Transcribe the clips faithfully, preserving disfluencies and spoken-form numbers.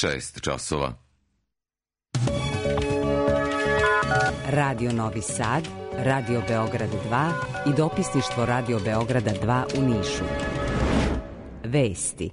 šest časova. Radio Novi Sad, Radio Beograd dva i dopisništvo Radio Beograda dva u Nišu. Vesti.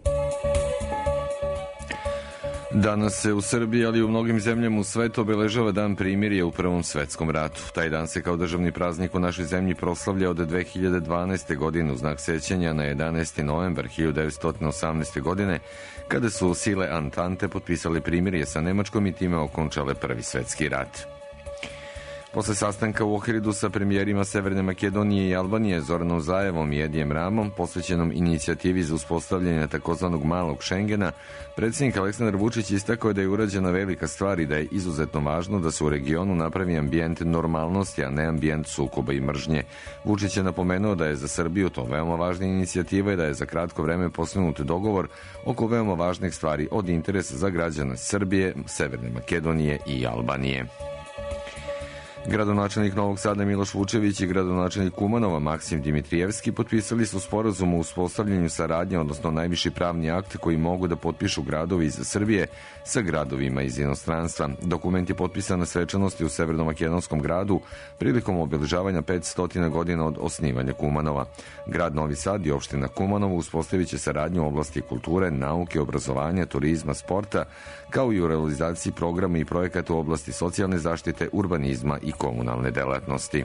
Danas se u Srbiji, ali i u mnogim zemljama u svetu obeležava Dan primirja u Prvom svetskom ratu. Taj dan se kao državni praznik u našoj zemlji proslavlja od dve hiljade dvanaeste. godine u znak sećanja na jedanaesti novembar hiljadu devetsto osamnaeste. godine, kada su sile Antante potpisale primirje sa Nemačkom i time okončale Prvi svetski rat. Posle sastanka u Ohridu sa premijerima Severne Makedonije i Albanije Zoranom Zaevom i Edijem Ramom, posvećenom inicijativi za uspostavljanje takozvanog malog Šengena, predsjednik Aleksandar Vučić istakao da je urađena velika stvar i da je izuzetno važno da se u regionu napravi ambijent normalnosti, a ne ambijent sukoba i mržnje. Vučić je napomenuo da je za Srbiju to veoma važna inicijativa i da je za kratko vreme postignut dogovor oko veoma važnih stvari od interesa za građane Srbije, Severne Makedonije i Albanije. Gradonačelnik Novog Sada Miloš Vučević i gradonačelnik Kumanova Maksim Dimitrijevski potpisali su sporazum o uspostavljanju saradnje, odnosno najviši pravni akt koji mogu da potpišu gradovi iz Srbije sa gradovima iz inostranstva. Dokument je potpisan na svečanosti u severnomakedonskom gradu prilikom obeležavanja petsto godina od osnivanja Kumanova. Grad Novi Sad i opština Kumanovo uspostavit će saradnju u oblasti kulture, nauke, obrazovanja, turizma, sporta, kao i u realizaciji programa i projekata u oblasti socijalne zaštite, urbanizma i komunalne delatnosti.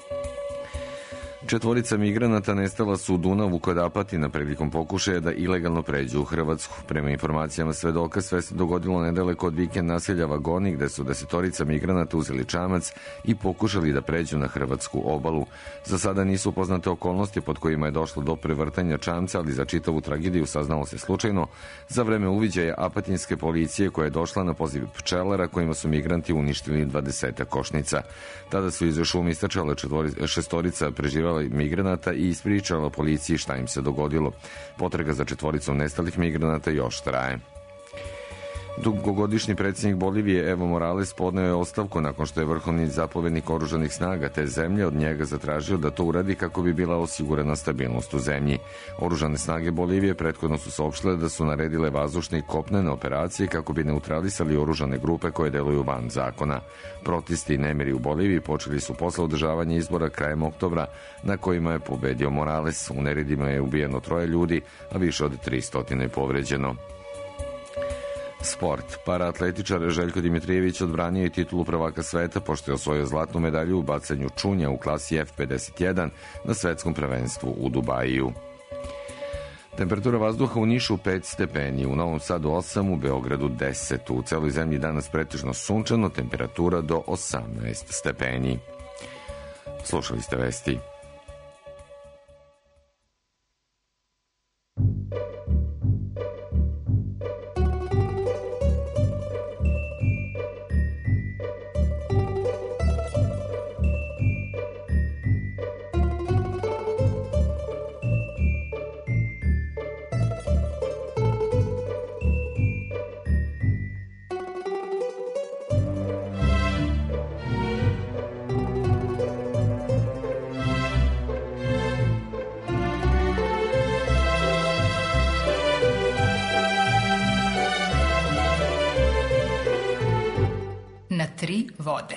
Četvorica migranata nestala su u Dunavu kod Apatina prilikom pokušaja da ilegalno pređu u Hrvatsku. Prema informacijama svedoka, sve se dogodilo nedaleko od vikend naselja Vagoni, gde su desetorica migranata uzeli čamac i pokušali da pređu na hrvatsku obalu. Za sada nisu poznate okolnosti pod kojima je došlo do prevrtanja čamca, ali za čitavu tragediju saznalo se slučajno za vreme uviđaja apatinske policije koja je došla na poziv pčelara kojima su migranti uništili dvadesetak košnica. Tada su iz šume istračale šestorica preživala migranata i ispričala policiji šta im se dogodilo. Potraga za četvoricom nestalih migranata još traje. Dugogodišnji predsjednik Bolivije Evo Morales podneo je ostavku nakon što je vrhovni zapovednik oružanih snaga te zemlje od njega zatražio da to uradi kako bi bila osigurana stabilnost u zemlji. Oružane snage Bolivije prethodno su saopštile da su naredile vazdušne i kopnene operacije kako bi neutralisali oružane grupe koje deluju van zakona. Protesti i nemiri u Boliviji počeli su posle održavanja izbora krajem oktobra na kojima je pobedio Morales. U neredima je ubijeno troje ljudi, a više od tristo je povređeno. Sport. Paraatletičar Željko Dimitrijević odbranio je titulu prvaka sveta pošto je osvojio zlatnu medalju u bacanju čunja u klasi F pedeset jedan na svetskom prvenstvu u Dubaju. Temperatura vazduha u Nišu pet stepeni, u Novom Sadu osam, u Beogradu deset. U celoj zemlji danas pretežno sunčano, temperatura do osamnaest stepeni. Slušali ste vesti. Tri vode.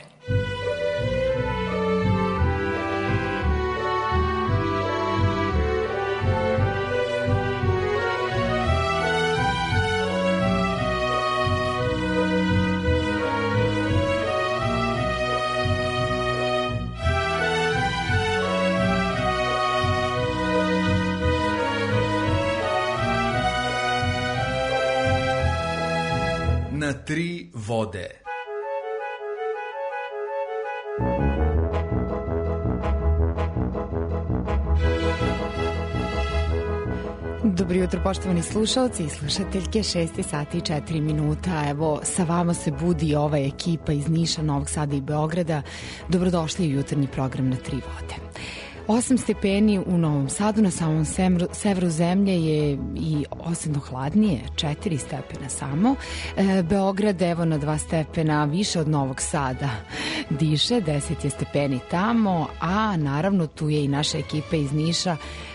Na tri vode. Dobro jutro, poštovani slušalci i slušateljke, šest sati i četiri minuta. Evo, sa vama se budi ova ekipa iz Niša, Novog Sada i Beograda. Dobrodošli u jutarnji program Na tri vode. osam stepeni u Novom Sadu, na samom severu zemlje je i osetno hladnije, četiri stepena samo. E, Beograd evo na dva stepena više od Novog Sada diše, deset je stepeni tamo, a naravno tu je i naša ekipa iz Niša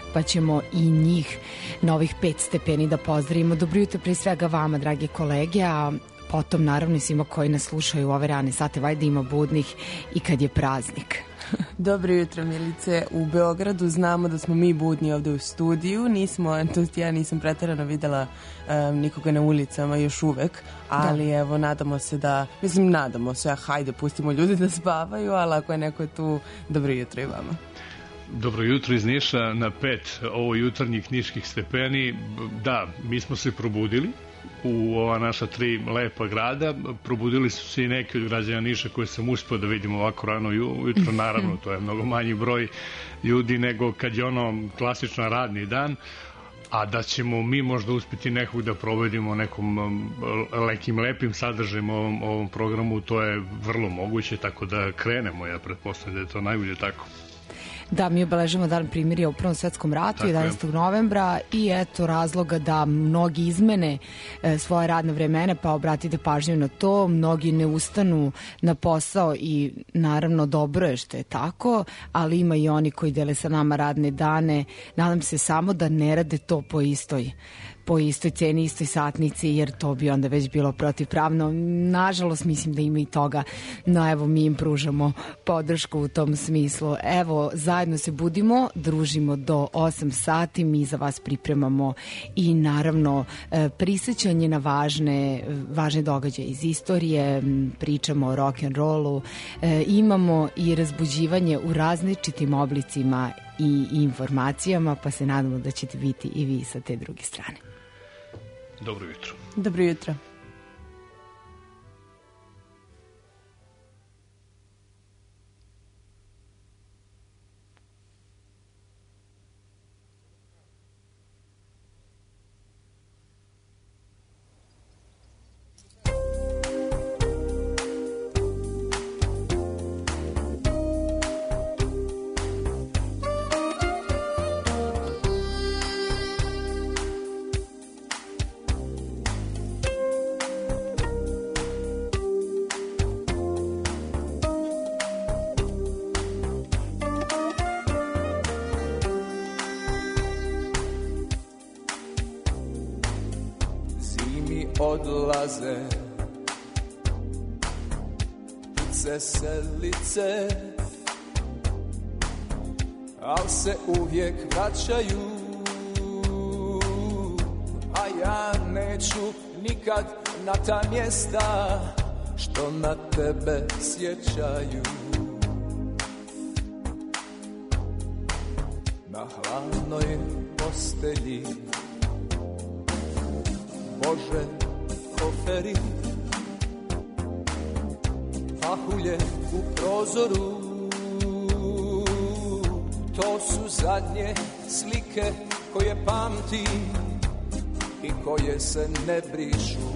pa ćemo i njih na ovih pet stepeni da pozdravimo. Dobro jutro pre svega vama, drage kolege, a potom naravno i svima koji nas slušaju u ove rane sate, valjda ima budnih i kad je praznik. Dobro jutro, Milice. U Beogradu znamo da smo mi budni ovde u studiju. Nismo, to ja nisam preterano videla um, nikoga na ulicama još uvek, ali da. Evo, nadamo se da, mislim, nadamo se, a hajde, pustimo ljudi da spavaju, ali ako je neko tu, dobro jutro i vama. Dobro jutro iz Niša na pet ovo jutarnjih niških stepeni. Da, mi smo se probudili u ova naša tri lepa grada. Probudili su se i neki od građana Niša koje sam uspio da vidim ovako rano jutro. Naravno, to je mnogo manji broj ljudi nego kad je ono klasičan radni dan. A da ćemo mi možda uspjeti nekog da provedimo nekom nekim lepim sadržajem ovom, ovom programu, to je vrlo moguće, tako da krenemo. Ja pretpostavljam da je to najbolje tako. Da, mi obeležimo dan primirja u Prvom svetskom ratu, tako jedanaestog novembra, i eto razloga da mnogi izmene e, svoje radne vremene, pa obratite pažnju na to, mnogi ne ustanu na posao i naravno dobro je što je tako, ali ima i oni koji dele sa nama radne dane. Nadam se samo da ne rade to po istoj po istoj ceni, istoj satnici, jer to bi onda već bilo protivpravno. Nažalost, mislim da ima i toga, no evo, mi im pružamo podršku u tom smislu. Evo, zajedno se budimo, družimo do osam sati, mi za vas pripremamo i naravno prisjećanje na važne, važne događaje iz istorije, pričamo o rock'n'rollu, imamo i razbuđivanje u različitim oblicima i informacijama, pa se nadamo da ćete biti i vi sa te druge strane. Dobro jutro. Dobro jutro. Odlaze ptice selice, al se uvijek vraćaju, a ja neću nikad na ta mjesta što na tebe sjećaju. Na hladnoj postelji, Bože, koferi, pahulje u prozoru, to su zadnje slike koje pamtim i koje se ne brišu.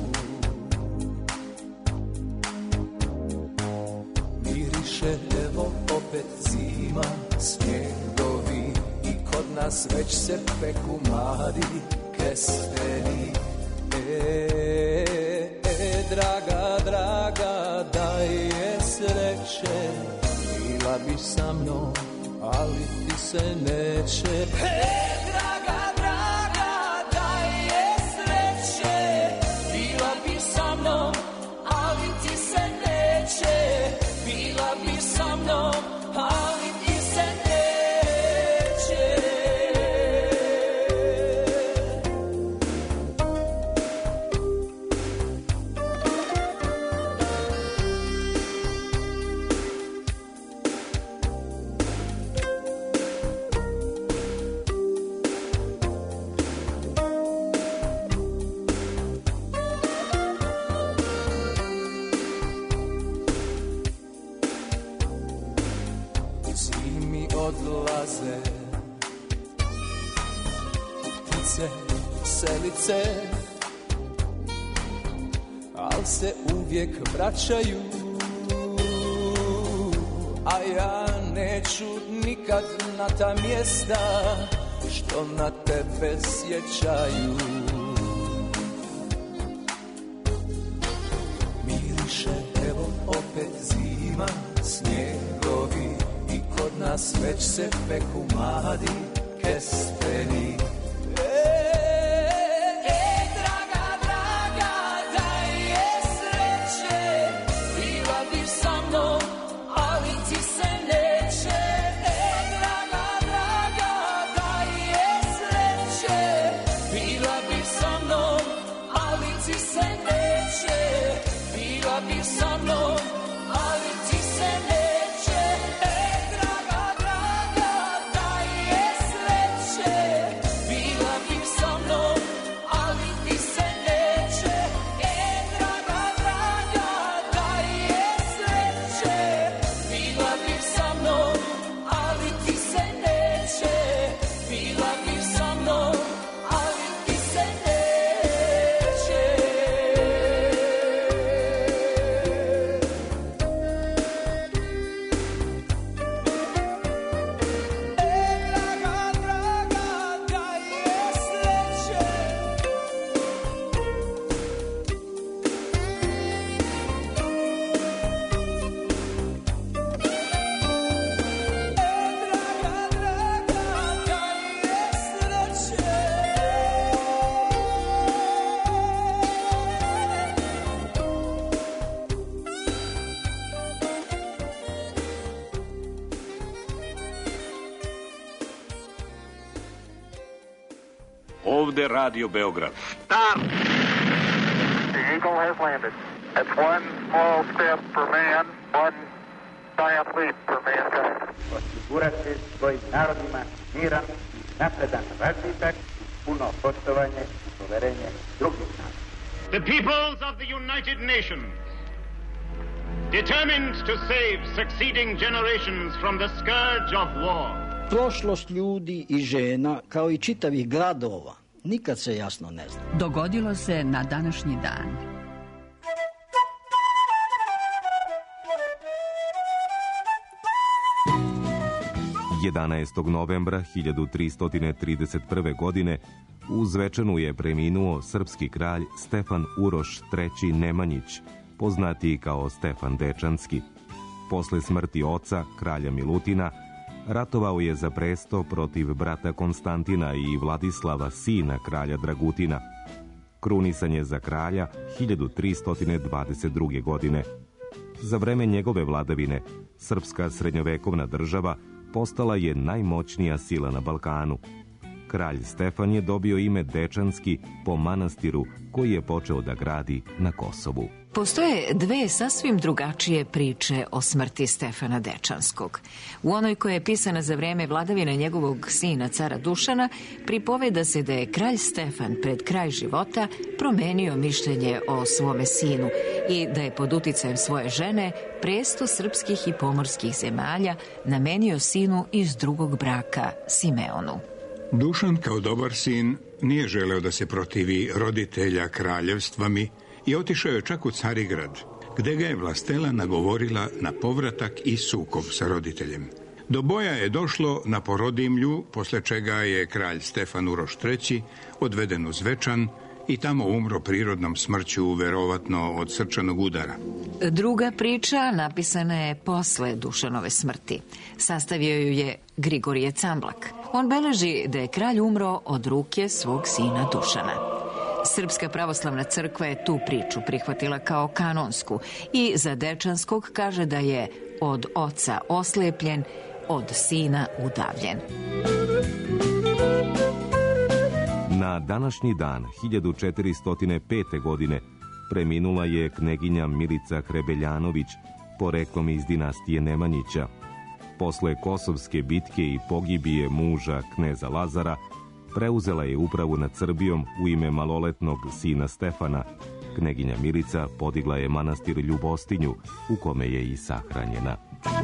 Miriše, evo opet zima, snjegovi i kod nas već se peku mladi kesteni. E, e, draga, draga, daj je sreće, bila bi sa mnom, ali ti se neće. E, draga, draga, daj je sreće, bila bi sa mnom, ali ti se neće, bila bi sa mnom, ali ti se neće. Odlaze ptice selice, al se uvijek vraćaju, a ja neću nikad na ta mjesta što na tebe sjećaju. Miriše, evo opet zima, snjegovi, nas već se peku mladi keste. meni. Ovde Radio Beograd. Stop! The Eagle has landed. That's one small step for man, one giant leap for mankind. Osigurati svojim narodima miran, napredan razvitak, puno poštovanje i poverenje drugih naroda. The peoples of the United Nations, determined to save succeeding generations from the scourge of war. Prošlost ljudi i žena, kao i čitavih gradova, nikad se jasno ne zna. Dogodilo se na današnji dan. jedanaestog novembra hiljadu tristo trideset prve. godine u Zvečanu je preminuo srpski kralj Stefan Uroš treći Nemanjić, poznatiji kao Stefan Dečanski. Posle smrti oca, kralja Milutina, ratovao je za presto protiv brata Konstantina i Vladislava, sina kralja Dragutina. Krunisan je za kralja hiljadu tristo dvadeset druge. godine. Za vreme njegove vladavine, srpska srednjovekovna država postala je najmoćnija sila na Balkanu. Kralj Stefan je dobio ime Dečanski po manastiru koji je počeo da gradi na Kosovu. Postoje dve sasvim drugačije priče o smrti Stefana Dečanskog. U onoj koja je pisana za vreme vladavine njegovog sina cara Dušana, pripoveda se da je kralj Stefan pred kraj života promenio mišljenje o svome sinu i da je pod uticajem svoje žene presto srpskih i pomorskih zemalja namenio sinu iz drugog braka, Simeonu. Dušan kao dobar sin nije želeo da se protivi roditelja kraljevstvami i otišao je čak u Carigrad, gde ga je vlastela nagovorila na povratak i sukob sa roditeljem. Do boja je došlo na Porodimlju, posle čega je kralj Stefan Uroš treći odveden u Zvečan i tamo umro prirodnom smrću, verovatno od srčanog udara. Druga priča napisana je posle Dušanove smrti. Sastavio ju je Grigorije Camblak. On beleži da je kralj umro od ruke svog sina Dušana. Srpska pravoslavna crkva je tu priču prihvatila kao kanonsku i za Dečanskog kaže da je od oca oslepljen, od sina udavljen. Na današnji dan hiljadu četiristo pete. godine preminula je kneginja Milica Hrebeljanović, poreklom iz dinastije Nemanjića. Posle Kosovske bitke i pogibije muža kneza Lazara, preuzela je upravu nad Srbijom u ime maloletnog sina Stefana. Kneginja Milica podigla je manastir Ljubostinju, u kome je i sahranjena.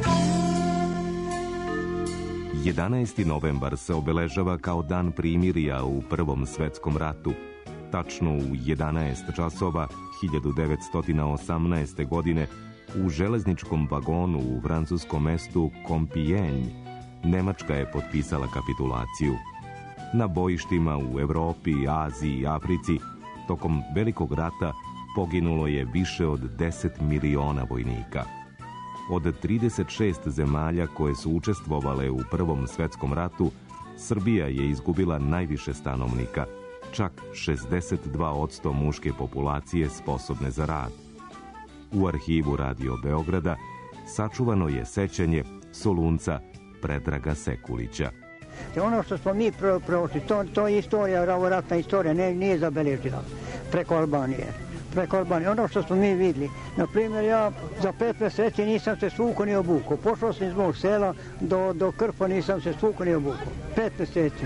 jedanaesti novembar se obeležava kao dan primirja u Prvom svetskom ratu. Tačno u jedanaest časova hiljadu devetsto osamnaeste. godine u železničkom vagonu u francuskom mestu Compiègne Nemačka je potpisala kapitulaciju. Na bojištima u Evropi, Aziji i Africi tokom Velikog rata poginulo je više od deset miliona vojnika. Od trideset šest zemalja koje su učestvovale u Prvom svetskom ratu, Srbija je izgubila najviše stanovnika, čak šezdeset dva posto muške populacije sposobne za rad. U arhivu Radio Beograda sačuvano je sećanje Solunca Predraga Sekulića. Ono što smo mi prošli, to, to je istorija, ratna istorija, ne, nije zabeležila preko Albanije. Preko Albanije. Ono što smo mi vidjeli, na primjer, ja za pet meseci nisam se svukao ni obukao. Pošao sam iz mog sela do, do Krfa, nisam se svukao ni obukao. Pet meseci.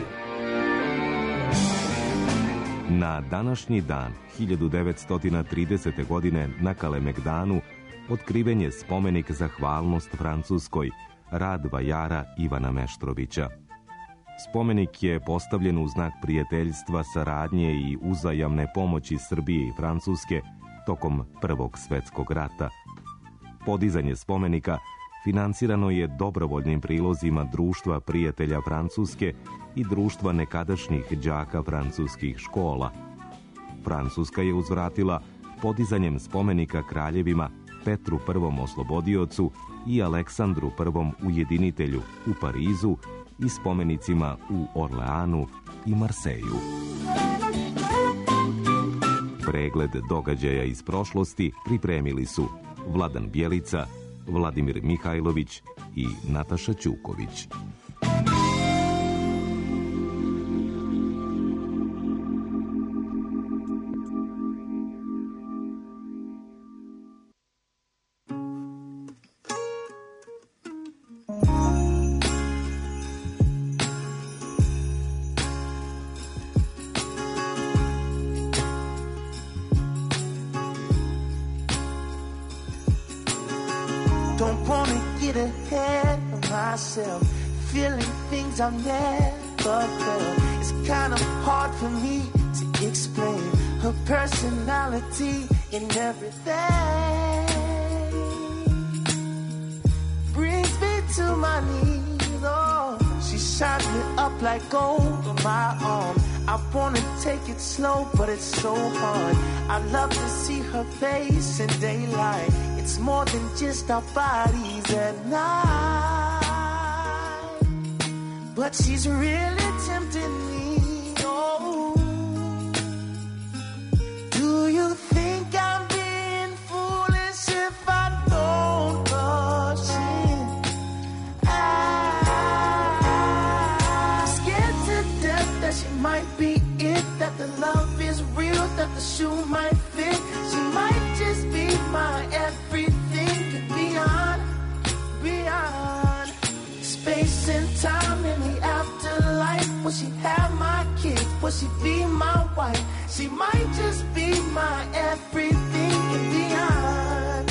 Na današnji dan, hiljadu devetsto tridesete. godine, na Kalemegdanu, otkriven je spomenik zahvalnost Francuskoj, rad vajara Ivana Meštrovića. Spomenik je postavljen u znak prijateljstva, saradnje i uzajamne pomoći Srbije i Francuske tokom Prvog svetskog rata. Podizanje spomenika finansirano je dobrovoljnim prilozima Društva prijatelja Francuske i Društva nekadašnjih đaka francuskih škola. Francuska je uzvratila podizanjem spomenika kraljevima Petru Prvom oslobodiocu i Aleksandru Prvom ujedinitelju u Parizu i spomenicima u Orleanu i Marseju. Pregled događaja iz prošlosti pripremili su Vladan Bjelica, Vladimir Mihajlović i Nataša Ćuković. Don't wanna get ahead of myself, feeling things I've never felt. It's kind of hard for me to explain her personality and everything. Brings me to my knees, oh, she shines me up like gold on my arm. I wanna take it slow, but it's so hard. I love to see her face in daylight. It's more than just our bodies at night. But she's really tempting me, oh. Do you think I'm being foolish if I don't rush in? I'm scared to death that she might be it, that the love is real, that the shoe might fit. She might just be my everything and beyond, beyond space and time in the afterlife. Will she have my kids? Will she be my wife? She might just be my everything and beyond.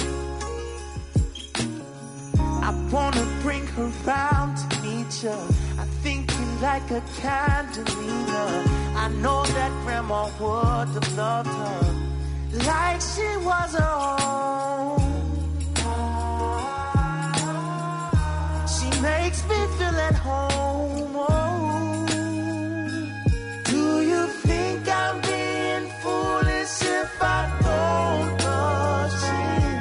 I wanna bring her round to meet you. I think you like a candelina. I know that grandma would have loved her like she was her own. She makes me feel at home, oh. Do you think I'm being foolish if I don't rush in?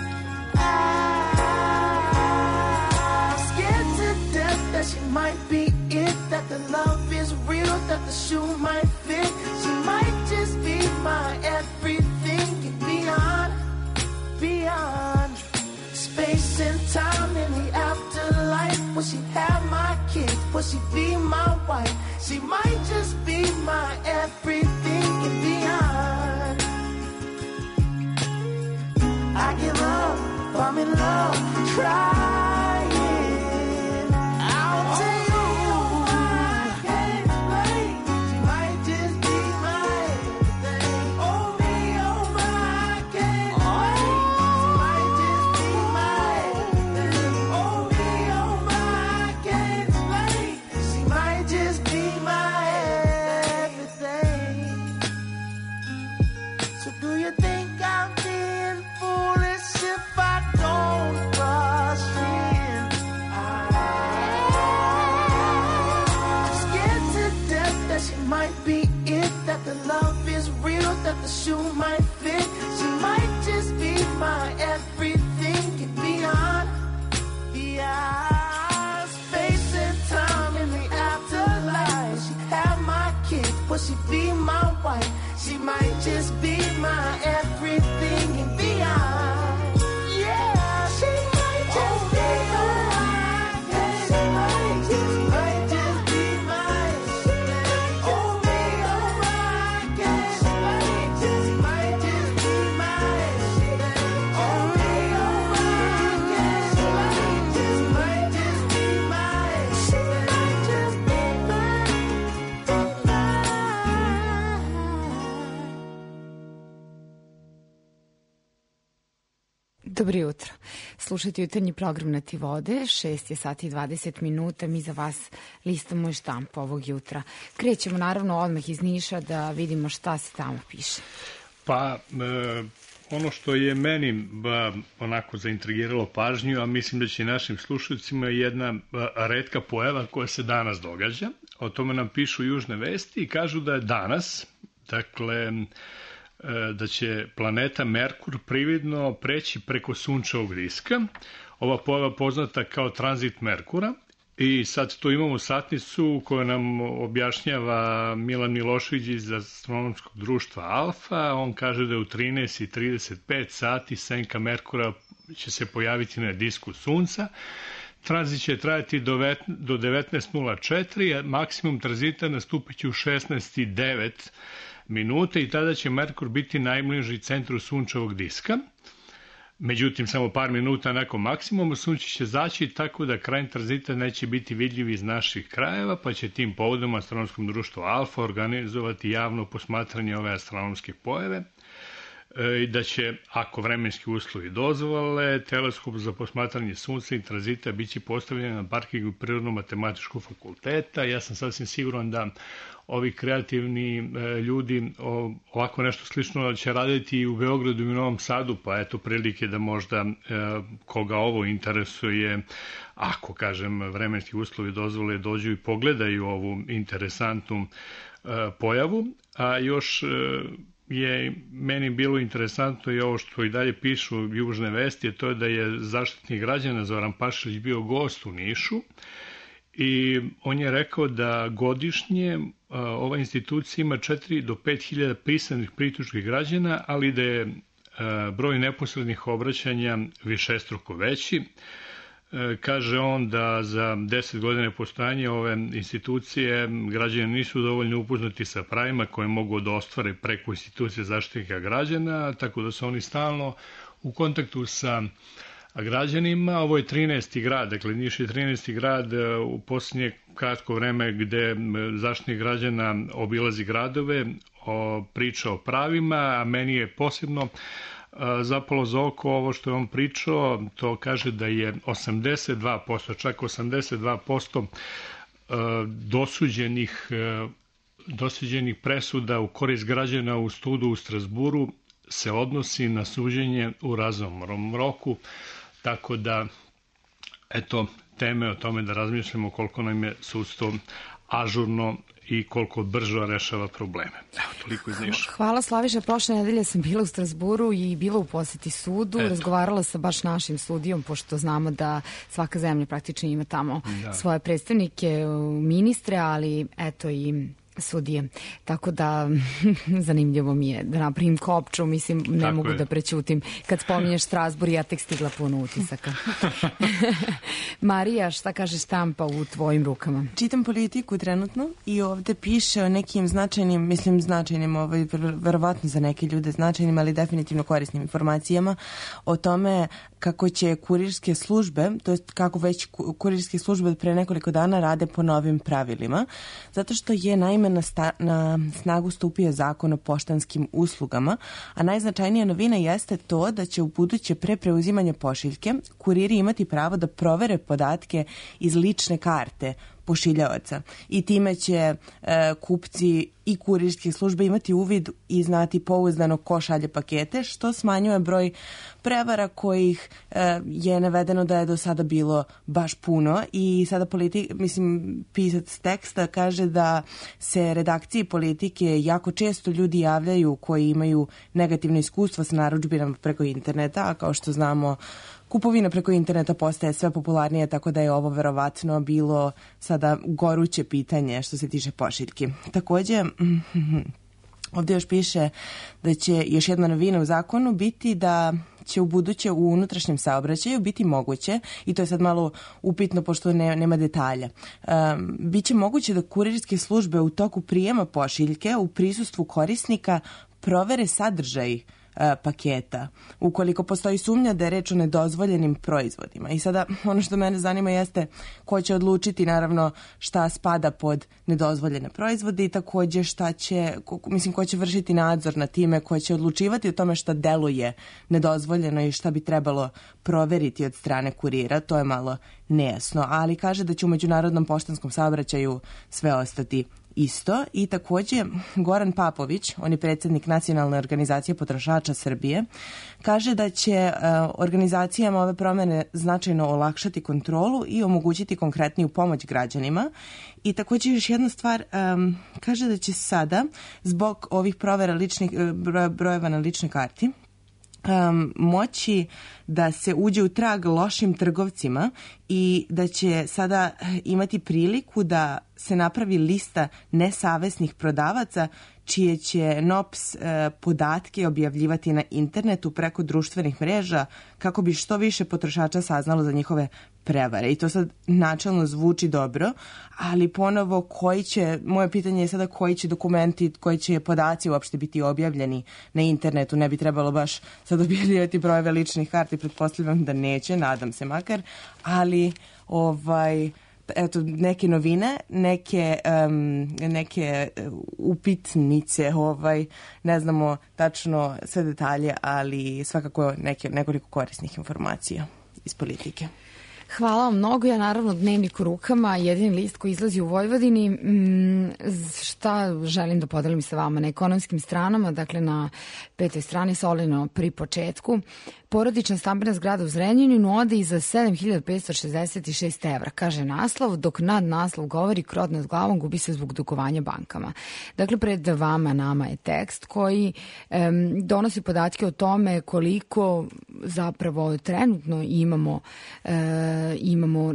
I'm scared to death that she might be it, that the love is real, that the shoe might fit. She might just be my everything and beyond, beyond space and time in the afterlife. Will she have my kids? Will she be my wife? She might just be my everything and beyond. I give up, I'm in love, trying. I'll tell you I can't explain. She might just be my everything. Oh me, oh my, I can't explain. She might just be my everything. Oh me, oh my, I can't explain. She might just be my everything. So do you think I'm being foolish if I don't rush in? I'm scared to death that she might be it, that the love is real, that the shoe might fit. She might just be my everything and beyond, beyond space and time in the afterlife. might just be my everything and beyond. Yeah, she might just be mine. She might just, might just be mine. Oh me, oh my, yeah. She might just, might just be mine. Oh me, oh my, yeah. She might just, might just be mine. She might just be Dobro jutro. Slušajte jutarnji program Na ti vode, šest je sati i dvadeset minuta, mi za vas listamo i štampu ovog jutra. Krećemo naravno odmah iz Niša da vidimo šta se tamo piše. Pa, e, ono što je meni ba, onako zaintrigiralo pažnju, a mislim da će i našim slušalcima, je jedna ba, retka pojava koja se danas događa. O tome nam pišu Južne vesti i kažu da je danas, dakle, da će planeta Merkur prividno preći preko sunčevog diska. Ova pojava poznata kao tranzit Merkura i sad tu imamo satnicu koju nam objašnjava Milan Milošević iz astronomskog društva Alfa. On kaže da je u trinaest i trideset pet sati senka Merkura će se pojaviti na disku Sunca. Tranzit će trajati do devetnaest nula četiri, a maksimum tranzita nastupit će u šesnaest i devet minute i tada će Merkur biti najbliži centru sunčevog diska. Međutim, samo par minuta nakon maksimuma sunce će zaći tako da kraj tranzita neće biti vidljiv iz naših krajeva, pa će tim povodom astronomskom društvu Alfa organizovati javno posmatranje ove astronomske pojave i da će, ako vremenski uslovi dozvole, teleskop za posmatranje sunca i tranzita biće postavljen na parkingu Prirodno-matematičkog fakulteta. Ja sam sasvim siguran da ovi kreativni e, ljudi o, ovako nešto slično će raditi i u Beogradu i u Novom Sadu, pa eto prilike da možda e, koga ovo interesuje, ako kažem vremenski uslovi dozvole, dođu i pogledaju ovu interesantnu e, pojavu. A još e, je meni bilo interesantno i ovo što i dalje pišu Južne vesti, to je da je Zaštitnik građana Zoran Pašalić bio gost u Nišu i on je rekao da godišnje a, ova institucija ima četiri do pet hiljada pisanih pritužbi građana, ali da je a, broj neposrednih obraćanja višestruko veći. Kaže on da za deset godina postojanja ove institucije građani nisu dovoljno upoznati sa pravima koje mogu da ostvare preko institucije Zaštitnika građana, tako da su oni stalno u kontaktu sa građanima. Ovo je trinaesti grad, dakle Niš je trinaesti grad u posljednje kratko vreme gde Zaštitnik građana obilazi gradove, o, priča o pravima, a meni je posebno zapalo za oko ovo što je on pričao. To kaže da je osamdeset dva posto, čak osamdeset dva posto dosuđenih, dosuđenih presuda u korist građana u sudu u Strazburu se odnosi na suđenje u razumnom roku, tako da eto teme o tome da razmišljamo koliko nam je sudstvo ažurno i koliko brzo rešava probleme. Evo, toliko iz Niša. Hvala Slaviša, prošle nedelje sam bila u Strazburu i bila u poseti sudu, eto. Razgovarala sa baš našim sudijom, pošto znamo da svaka zemlja praktično ima tamo da. Svoje predstavnike, ministre, ali eto i sudije. Tako da zanimljivo mi je da napravim kopču, mislim ne tako mogu je. Da prećutim. Kad spominješ Strasbur, ja tek stigla puno utisaka. Marija, šta kaže štampa u tvojim rukama? Čitam Politiku trenutno i ovde piše o nekim značajnim, mislim značajnim, ovaj, verovatno za neke ljude značajnim, ali definitivno korisnim informacijama o tome kako će kurirske službe, to jest kako već kurirske službe pre nekoliko dana rade po novim pravilima, zato što je naime na, sta, na snagu stupio zakon o poštanskim uslugama, a najznačajnija novina jeste to da će u buduće pre preuzimanja pošiljke kuriri imati pravo da provere podatke iz lične karte pošiljaoca i time će e, kupci i kurirske službe imati uvid i znati pouzdano ko šalje pakete, što smanjuje broj prevara kojih e, je navedeno da je do sada bilo baš puno. I sada politik, mislim, pisac teksta kaže da se redakciji Politike jako često ljudi javljaju koji imaju negativno iskustvo sa narudžbinama preko interneta, a kao što znamo kupovina preko interneta postaje sve popularnije, tako da je ovo verovatno bilo sada goruće pitanje što se tiče pošiljki. Takođe, Ovdje još piše da će još jedna novina u zakonu biti da će u buduće u unutrašnjem saobraćaju biti moguće, i to je sad malo upitno pošto ne, nema detalja, um, biće moguće da kurirske službe u toku prijema pošiljke u prisustvu korisnika provere sadržaj paketa, ukoliko postoji sumnja da je reč o nedozvoljenim proizvodima. I sada ono što mene zanima jeste ko će odlučiti naravno šta spada pod nedozvoljene proizvode i također šta će, mislim, ko će vršiti nadzor na time, ko će odlučivati o tome šta deluje nedozvoljeno i šta bi trebalo proveriti od strane kurira. To je malo nejasno, ali kaže da će u međunarodnom poštanskom saobraćaju sve ostati isto. I također Goran Papović, on je predsjednik Nacionalne organizacije potrošača Srbije, kaže da će uh, organizacijama ove promjene značajno olakšati kontrolu i omogućiti konkretniju pomoć građanima. I također još jedna stvar, um, kaže da će sada zbog ovih provjera ličnih, broja, brojeva na ličnoj karti Um, moći da se uđe u trag lošim trgovcima i da će sada imati priliku da se napravi lista nesavesnih prodavaca čije će N O P S e, podatke objavljivati na internetu preko društvenih mreža kako bi što više potrošača saznalo za njihove prevare. I to sad načelno zvuči dobro, ali ponovo koji će, moje pitanje je sada koji će dokumenti, koji će podaci uopšte biti objavljeni na internetu. Ne bi trebalo baš sad objavljivati brojeve ličnih karti, pretpostavljam da neće, nadam se makar, ali ovaj... eto, neke novine, neke, um, neke upitnice, ovaj, ne znamo tačno sve detalje, ali svakako neke, nekoliko korisnih informacija iz politike. Hvala vam mnogo. Ja naravno Dnevnik u rukama, jedini list koji izlazi u Vojvodini. Mm, šta želim da podelim sa vama? Na ekonomskim stranama, dakle na petoj strani solidno pri početku. Porodična stambena zgrada u Zrenjaninu ode i za sedam hiljada petsto šezdeset šest evra, kaže naslov, dok nad naslov govori krod nad glavom gubi se zbog dugovanja bankama. Dakle, pred vama, nama je tekst koji um, donosi podatke o tome koliko zapravo trenutno imamo uh, imamo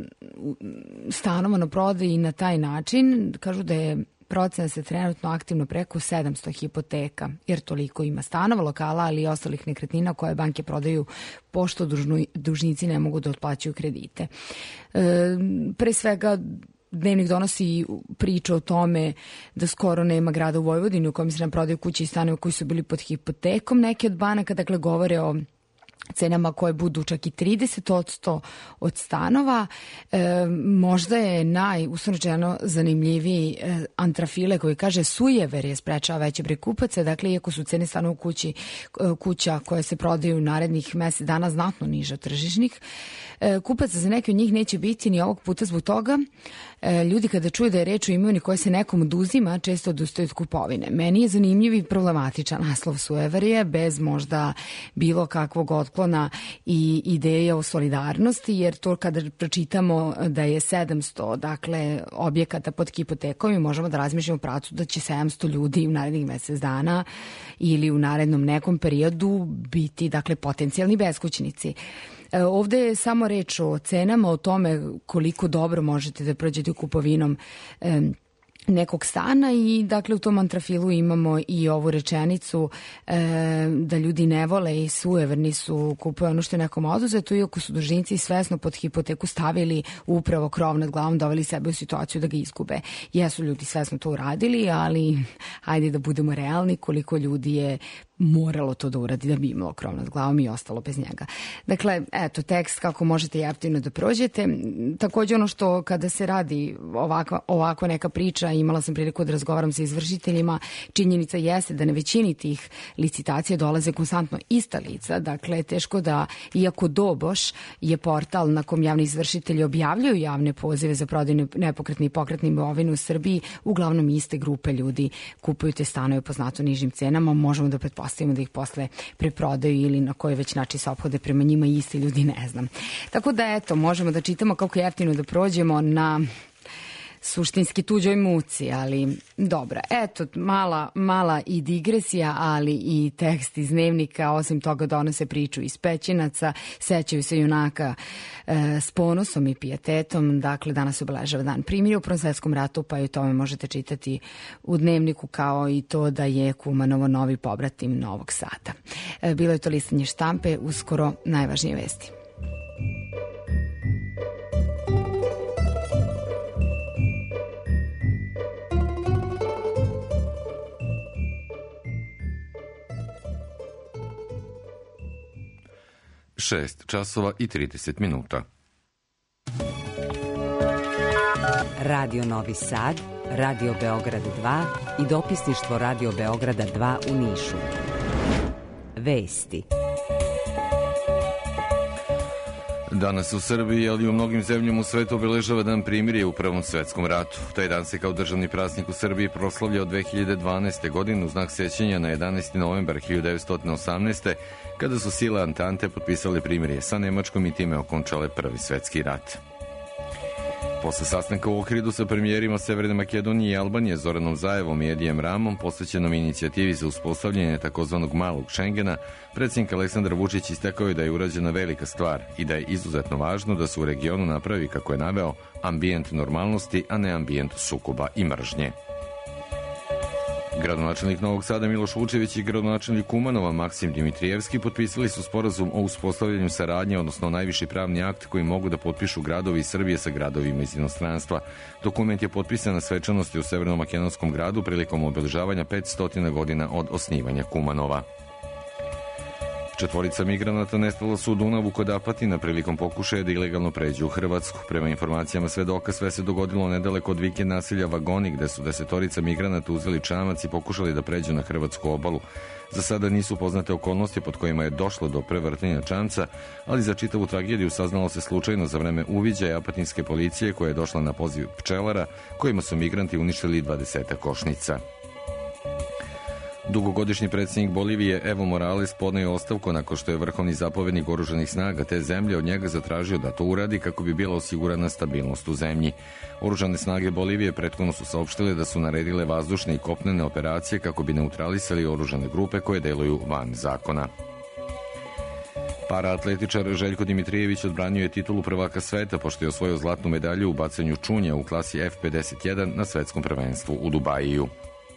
stanova na prodaju i na taj način. Kažu da je procena se trenutno aktivno preko sedamsto hipoteka, jer toliko ima stanova, lokala, ali i ostalih nekretnina koje banke prodaju pošto dužnici ne mogu da otplaćaju kredite. E, pre svega, Dnevnik donosi priču o tome da skoro nema grada u Vojvodini u kojem se nam prodaju kuće i stanovi koji su bili pod hipotekom. Neke od banaka, dakle, govore o cenama koje budu čak i trideset posto od stanova. E, možda je naj, uslovno zanimljiviji e, Antrafile koji kaže sujever je sprečava veći broj kupaca. Dakle, iako su cene stanova u kući, kuća koje se prodaju narednih mesec dana znatno niže od tržišnih, e, kupaca za neke od njih neće biti ni ovog puta zbog toga. E, ljudi kada čuju da je reč o imovini koja se nekom oduzima, često odustaju od kupovine. Meni je zanimljiv i problematičan naslov sujeverije, bez možda bilo kakvog otklona i ideja o solidarnosti, jer to kada pročitamo da je sedamsto, dakle, objekata pod hipotekom, i možemo da razmišljamo u pracu da će sedamsto ljudi u narednih mesec dana ili u narednom nekom periodu biti, dakle, potencijalni beskućnici. Ovde je samo reč o cenama, o tome koliko dobro možete da prođete kupovinom nekog stana i dakle u tom Antrafilu imamo i ovu rečenicu e, da ljudi ne vole i sujeverni su kupuju ono što je nekom oduzeto, iako su dužnici svesno pod hipoteku stavili upravo krov nad glavom, doveli sebe u situaciju da ga izgube. Jesu ljudi svesno to uradili, ali ajde da budemo realni, koliko ljudi je moralo to da uradi da bi imalo krov nad glavom i ostalo bez njega. Dakle, eto, tekst kako možete jeftino da prođete. Također ono što kada se radi ovakva, ovako neka priča, imala sam priliku da razgovaram sa izvršiteljima, činjenica jeste da na većini tih licitacija dolaze konstantno ista lica. Dakle, teško da, iako Doboš je portal na kom javni izvršitelji objavljuju javne pozive za prodaju nepokretne i pokretne imovine u Srbiji, uglavnom iste grupe ljudi kupuju te stanove po znatno nižim cenama. Možemo da pretpostavimo da ih posle preprodaju ili na koji već način se ophode prema njima isti ljudi, ne znam. Tako da, eto, možemo da čitamo kako je jeftino da prođemo na suštinski tuđoj muci, ali dobra. Eto, mala, mala i digresija, ali i tekst iz dnevnika, osim toga donose priču iz Pećinaca, sećaju se junaka e, s ponosom i pijetetom, dakle danas obeležava dan primirja u Prvom svetskom ratu, pa i o tome možete čitati u dnevniku, kao i to da je Kumanovo novi pobratim Novog Sada. E, bilo je to listanje štampe, uskoro najvažnije vesti. šest časova i trideset minuta. Radio Novi Sad, Radio Beograd dva i dopisništvo Radio Beograda dva u Nišu. Vesti. Danas u Srbiji, ali i u mnogim zemljama u svetu obeležava dan primirja u Prvom svetskom ratu. Taj dan se kao državni praznik u Srbiji proslavlja od dve hiljade dvanaeste. godine u znak sećanja na jedanaesti novembar hiljadu devetsto osamnaeste. kada su sile Antante potpisale primirje sa Nemačkom i time okončale Prvi svetski rat. Posle sastanka u Ohridu sa premijerima Severne Makedonije i Albanije Zoranom Zaevom i Edijem Ramom, posvećenom inicijativi za uspostavljanje takozvanog malog Šengena, predsjednik Aleksandar Vučić istakao je da je urađena velika stvar i da je izuzetno važno da se u regionu napravi, kako je naveo, ambijent normalnosti, a ne ambijent sukoba i mržnje. Gradonačelnik Novog Sada Miloš Vučević i gradonačelnik Kumanova Maksim Dimitrijevski potpisali su sporazum o uspostavljanju saradnje, odnosno najviši pravni akt koji mogu da potpišu gradovi iz Srbije sa gradovima iz inostranstva. Dokument je potpisan na svečanosti u Severno-makedonskom gradu prilikom obeležavanja petsto godina od osnivanja Kumanova. Četvorica migranata nestala su u Dunavu kod Apatina prilikom pokušaja da ilegalno pređu u Hrvatsku. Prema informacijama svedoka, sve se dogodilo nedaleko od vikend naselja Vagoni, gde su desetorica migranata uzeli čamac i pokušali da pređu na hrvatsku obalu. Za sada nisu poznate okolnosti pod kojima je došlo do prevrtenja čamca, ali za čitavu tragediju saznalo se slučajno za vreme uviđaja apatinske policije koja je došla na poziv pčelara, kojima su migranti uništili dvadesetak košnica. Dugogodišnji predsjednik Bolivije Evo Morales podneo ostavku nakon što je vrhovni zapovednik oružanih snaga te zemlje od njega zatražio da to uradi kako bi bila osigurana stabilnost u zemlji. Oružane snage Bolivije prethodno su saopštile da su naredile vazdušne i kopnene operacije kako bi neutralisali oružane grupe koje deluju van zakona. Paraatletičar Željko Dimitrijević odbranio je titulu prvaka sveta pošto je osvojio zlatnu medalju u bacanju čunja u klasi F pedeset jedan na svetskom prvenstvu u Dubajiju.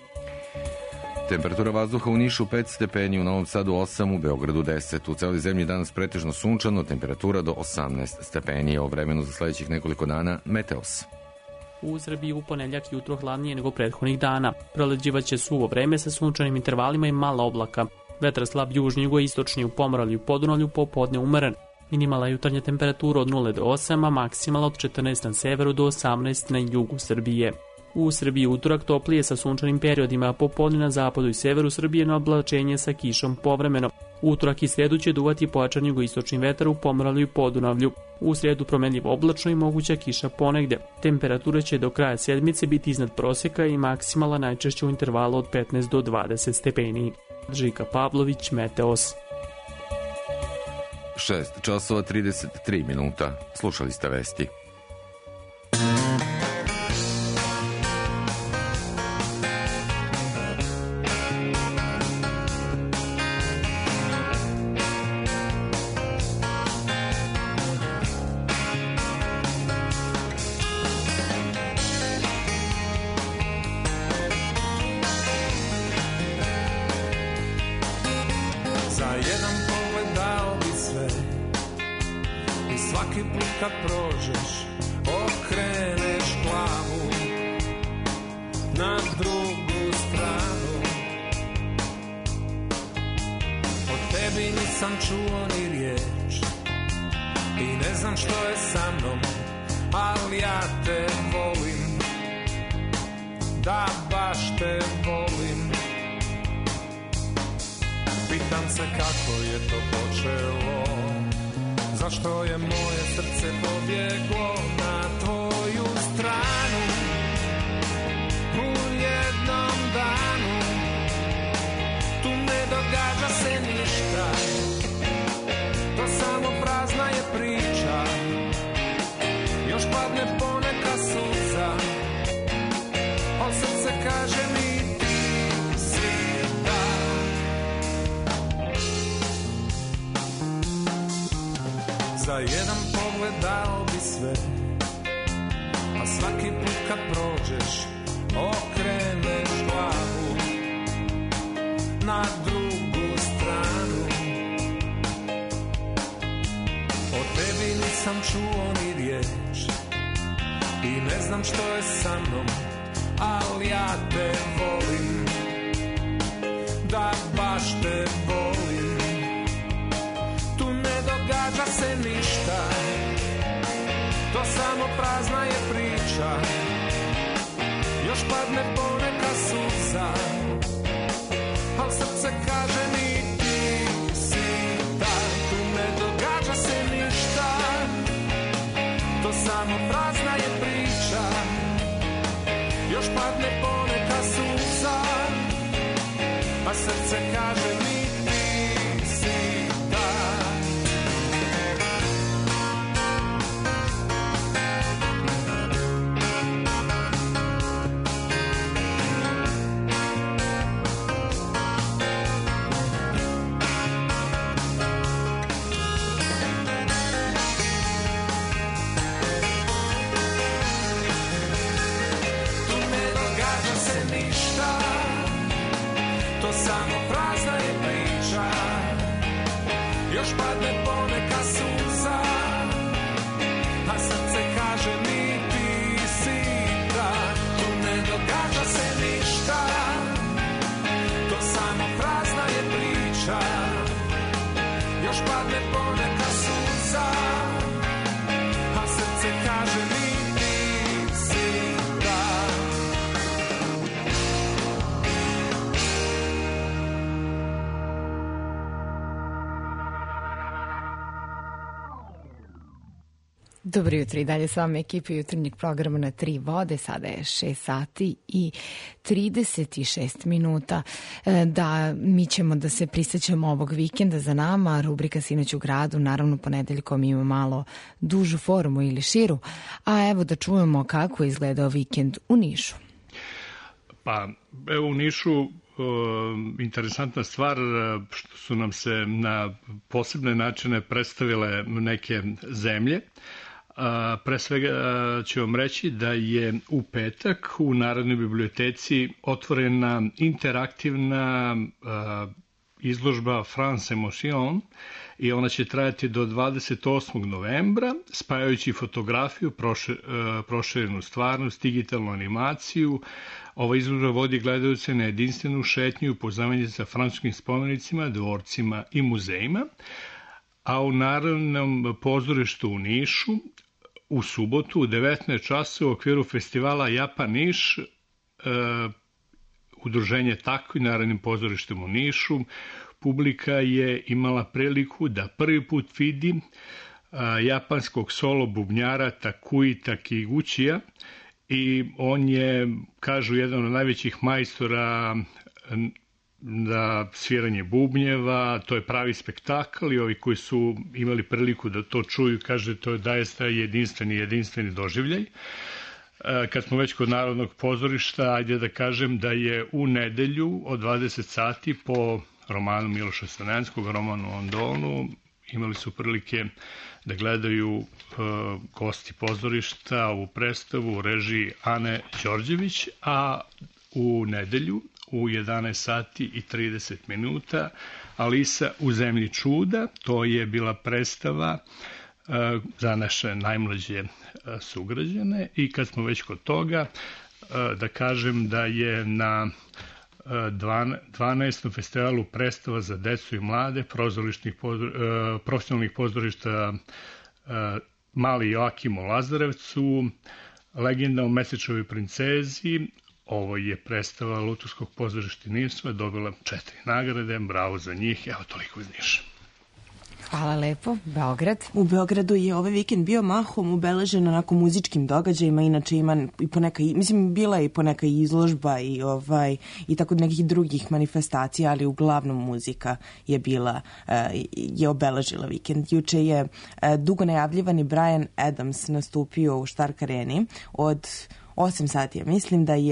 Temperatura vazduha u Nišu pet stepeni, u Novom Sadu osam, u Beogradu deset. U celoj zemlji danas pretežno sunčano, temperatura do osamnaest stepeni. O vremenu za sledećih nekoliko dana Meteos. U Srbiji u ponedjeljak jutro hladnije nego prethodnih dana. Proleđivaće suvo vreme sa sunčanim intervalima i malo oblaka. Vetar slab južni, jugoistočni, u Pomoravlju i Podunavlju popodne umeren. Minimalna jutarnja temperatura od nula do osam, a maksimala od četrnaest na severu do osamnaest na jugu Srbije. U Srbiji utorak toplije sa sunčanim periodima, a popodne na zapadu i severu Srbije na oblačenje sa kišom povremeno. Utorak i sredu će duvati pojačan jugoistočni vetar u Pomoravlju i Podunavlju. U sredu promenljivo oblačno i moguća kiša ponegde. Temperatura će do kraja sedmice biti iznad proseka i maksimala najčešće u intervalu od petnaest do dvadeset stepeni. Žika Pavlović, Meteos. šest časova trideset tri minuta. Slušali ste vesti. Za jedan pogled dao bi sve, a svaki put kad prođeš okreneš glavu na drugu stranu. O tebi nisam čuo ni riječ i ne znam što je sa mnom, ali ja te volim, da baš te volim. Tu ne događa se ništa, to samo prazna je priča. Još padne poneka suza, al srce kaže mi ti si ta. Tu ne događa se ništa, to samo prazna je priča. Još padne poneka suza, a srce kaže mi ti si ta. To samo prazna je priča, još padne poneka suza, a srce kaže mi ti si ta. Tu ne događa se ništa, to samo prazna je priča, još padne poneka suza, a srce kaže mi ti si ta. Dobro jutro i dalje s vama ekipa jutarnjeg programa na Tri vode. Sada je šest sati i trideset šest minuta. Da, mi ćemo da se prisećamo ovog vikenda za nama. Rubrika Sinoć u gradu, naravno ponedeljkom ima malo dužu formu ili širu. A evo da čujemo kako je izgledao vikend u Nišu. Pa, evo u Nišu uh, interesantna stvar što su nam se na posebne načine predstavile neke zemlje. Uh, pre svega uh, ću vam reći da je u petak u Narodnoj biblioteci otvorena interaktivna uh, izložba France Emotion i ona će trajati do dvadeset osmog novembra, spajajući fotografiju, proše, uh, proširenu stvarnost, digitalnu animaciju. Ova izložba vodi gledaoce na jedinstvenu šetnju i upoznavanje sa francuskim spomenicima, dvorcima i muzejima. A u Narodnom pozorištu u Nišu u subotu u devetnaest časova u okviru festivala Japan Niš, e, udruženje Tako i Narodnim pozorištem u Nišu, publika je imala priliku da prvi put vidi a, japanskog solo bubnjara Takui Takiguchija i on je, kažu, jedan od najvećih majstora za sviranje bubnjeva. To je pravi spektakl i ovi koji su imali priliku da to čuju, kaže, to je daista jedinstveni, jedinstveni doživljaj. Kad smo već kod Narodnog pozorišta, ajde da kažem da je u nedelju od dvadeset sati po romanu Miloša Crnenskog, romanu Ondonu, imali su prilike da gledaju uh, gosti pozorišta ovu predstavu u režiji Ane Đorđević, a u nedelju u jedanaest sati i trideset minuta Alisa u zemlji čuda. To je bila predstava uh, za naše najmlađe uh, sugrađane. I kad smo već kod toga, uh, da kažem da je na dvanaestom festivalu predstava za decu i mlade pozorišnih pozor, uh, profesionalnih pozorišta uh, Mali Joakim u Lazarevcu, Legenda o Mesečevoj princezi. Ovo je predstava Lutkovskog pozorišta Niša, dobila četiri nagrade, bravo za njih, evo toliko iz Niša. Hvala lepo. Beograd. U Beogradu je ovaj vikend bio mahom ubeležen onako muzičkim događajima, inače ima i poneka, mislim, bila je i poneka izložba i ovaj i tako nekih drugih manifestacija, ali uglavnom muzika je bila, je obeležila vikend. Juče je dugo najavljivani Bryan Adams nastupio u Stark Areni od osam sati. Ja mislim da je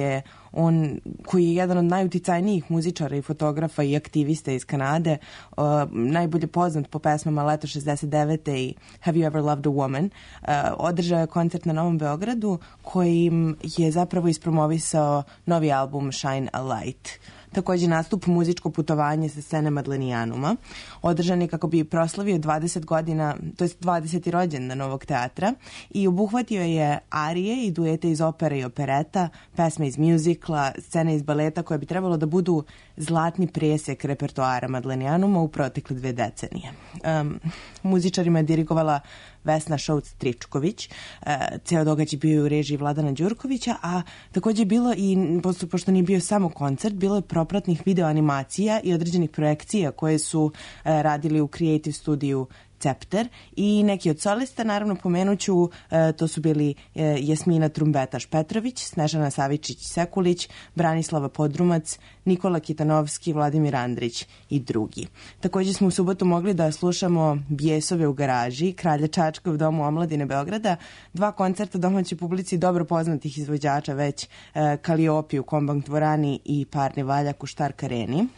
on koji je jedan od najuticajnijih muzičara i fotografa i aktivista iz Kanade, uh, najbolje poznat po pesmama Leto šezdeset devete i Have You Ever Loved a Woman, uh, održao je koncert na Novom Beogradu kojim je zapravo ispromovisao novi album Shine a Light. Takođe nastup muzičko putovanje sa scene Madlenijanuma, održan je kako bi proslavio dvadeset godina, to je dvadeseti rođendan Novog teatra i obuhvatio je arije i duete iz opere i opereta, pesme iz mjuzikla, scene iz baleta koje bi trebalo da budu zlatni presek repertoara Madlenijanuma u protekle dve decenije. Um, muzičarima je dirigovala Vesna Šouc-Tričković, e, ceo događaj bio u režiji Vladana Đurkovića, a takođe je bilo i, pošto, pošto nije bio samo koncert, bilo je propratnih video animacija i određenih projekcija koje su e, radili u Creative Studiju Cepter i neki od solista, naravno pomenuću, e, to su bili e, Jasmina Trumbetaš-Petrović, Snežana Savičić-Sekulić, Branislava Podrumac, Nikola Kitanovski, Vladimir Andrić i drugi. Takođe smo u subotu mogli da slušamo Bijesove u garaži, Kralja Čačka u Domu omladine Beograda, dva koncerta domaćoj publici dobro poznatih izvođača već, e, Kaliopi u Kombank dvorani i Parni valjak u Štark areni.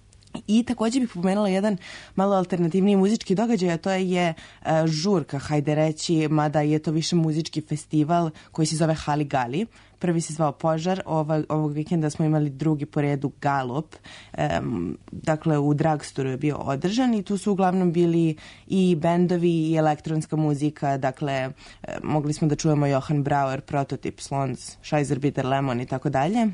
I takođe bih pomenula jedan malo alternativniji muzički događaj, a to je uh, žurka, hajde reći, mada je to više muzički festival koji se zove Hali Gali. Prvi se zvao Požar, Ova, ovog vikenda smo imali drugi po redu Galop, um, dakle u Dragstoru je bio održan i tu su uglavnom bili i bendovi i elektronska muzika, dakle uh, mogli smo da čujemo Johan Brauer, Prototype, Slons, Scheiser Bitter Lemon i tako dalje.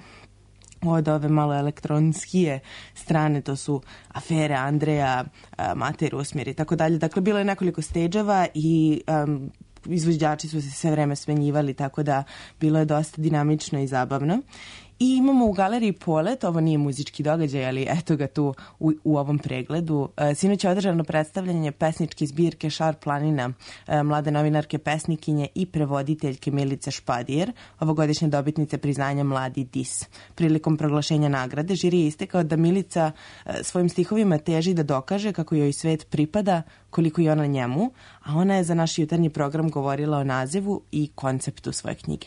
Od ove malo elektronskije strane to su Afere, Andreja, Matej Rusmir i tako dalje. Dakle, bilo je nekoliko steđeva i um, izvođači su se sve vreme smenjivali, tako da bilo je dosta dinamično i zabavno. I imamo u galeriji Polet, ovo nije muzički događaj, ali eto ga tu u, u ovom pregledu. E, sinoć je održano predstavljanje pesničke zbirke Šar planina, e, mlade novinarke, pesnikinje i prevoditeljke Milice Špadijer, ovogodišnje dobitnice priznanja Mladi dis. Prilikom proglašenja nagrade, žiri je istekao da Milica e, svojim stihovima teži da dokaže kako joj svet pripada, koliko i ona njemu, a ona je za naš jutarnji program govorila o nazivu i konceptu svoje knjige.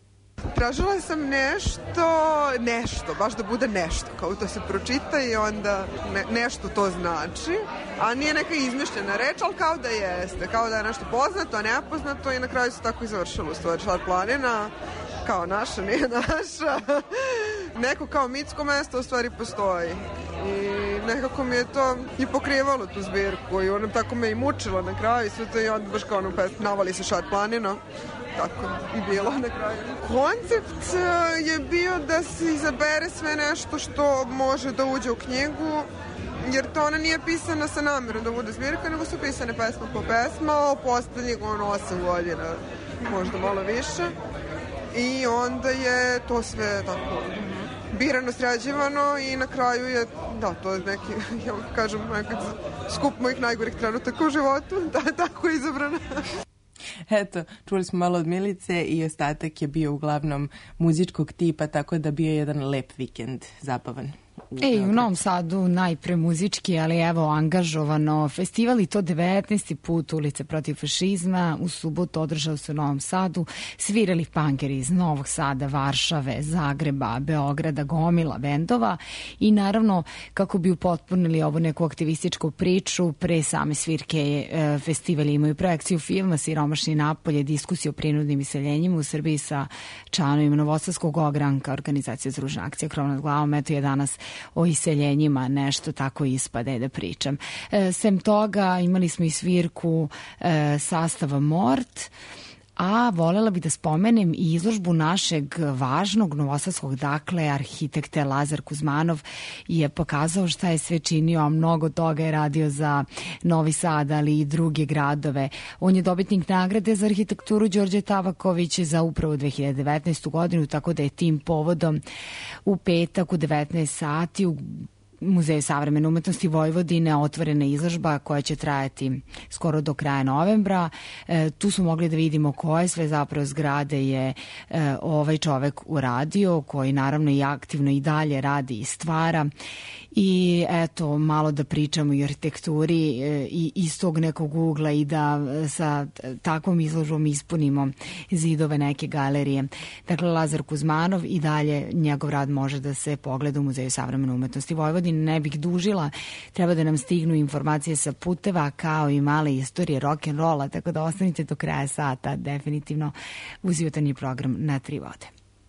Tražila sam nešto, nešto, baš da bude nešto, kao to se pročita i onda ne, nešto to znači, a nije neka izmišljena reč, ali kao da jeste, kao da je nešto poznato, a nepoznato i na kraju se tako i završilo u stvari Šar planina, kao naša, nije naša, neko kao mitsko mesto u stvari postoji i nekako mi je to i pokrivalo tu zbirku i ono tako me i mučilo na kraju i sve to i onda baš kao ono navali se Šar planina. Tako i bilo na kraju. Koncept je bio da se izabere sve nešto što može da uđe u knjigu, jer to ona nije pisana sa namjerom da bude zbirka, nego su pisane pesma po pesma, o poslednjih ono osam godina, možda malo više. I onda je to sve tako birano, sređivano i na kraju je, da, to je neki, ja kažem, nekad skup mojih najgorih trenutaka u životu, da, tako je izabrano. Eto, čuli smo malo od Milice i ostatak je bio uglavnom muzičkog tipa, tako da bio je jedan lep vikend, zabavan. Ej, u Novom Sadu najpre muzički, ali evo angažovano festival i to devetnaesti put Ulice protiv fašizma. U subotu održao se u Novom Sadu, svirali punkeri iz Novog Sada, Varšave, Zagreba, Beograda, gomila bendova i naravno kako bi upotpunili ovu neku aktivističku priču, pre same svirke e, festivali imaju projekciju filma Siromašni napolje, diskusiju o prinudnim iseljenjima u Srbiji sa članovima Novosadskog ogranka, organizacija Združena akcija Krov nad glavom. Eto je danas o iseljenjima nešto tako ispade da pričam. E, sem toga imali smo i svirku e, sastava Mort, a voljela bih da spomenem i izložbu našeg važnog novosadskog, dakle, arhitekte Lazar Kuzmanov je pokazao šta je sve činio, a mnogo toga je radio za Novi Sad, ali i druge gradove. On je dobitnik nagrade za arhitekturu Đorđe Tabaković za upravo dve hiljade devetnaestu godinu, tako da je tim povodom u petak u devetnaest sati u Muzeju savremene umetnosti Vojvodine otvorena izložba koja će trajati skoro do kraja novembra. E, tu smo mogli da vidimo koje sve zapravo zgrade je e, ovaj čovek uradio, koji naravno i aktivno i dalje radi i stvara. I eto, malo da pričamo i o arhitekturi e, i iz tog nekog ugla i da sa takvom izložbom ispunimo zidove neke galerije. Dakle, Lazar Kuzmanov i dalje njegov rad može da se pogleda u Muzeju savremene umetnosti Vojvodine. Ne bih dužila, treba da nam stignu informacije sa puteva kao i male istorije rock'n'rolla, tako da ostanite do kraja sata definitivno uz jutarnji program na Tri vode.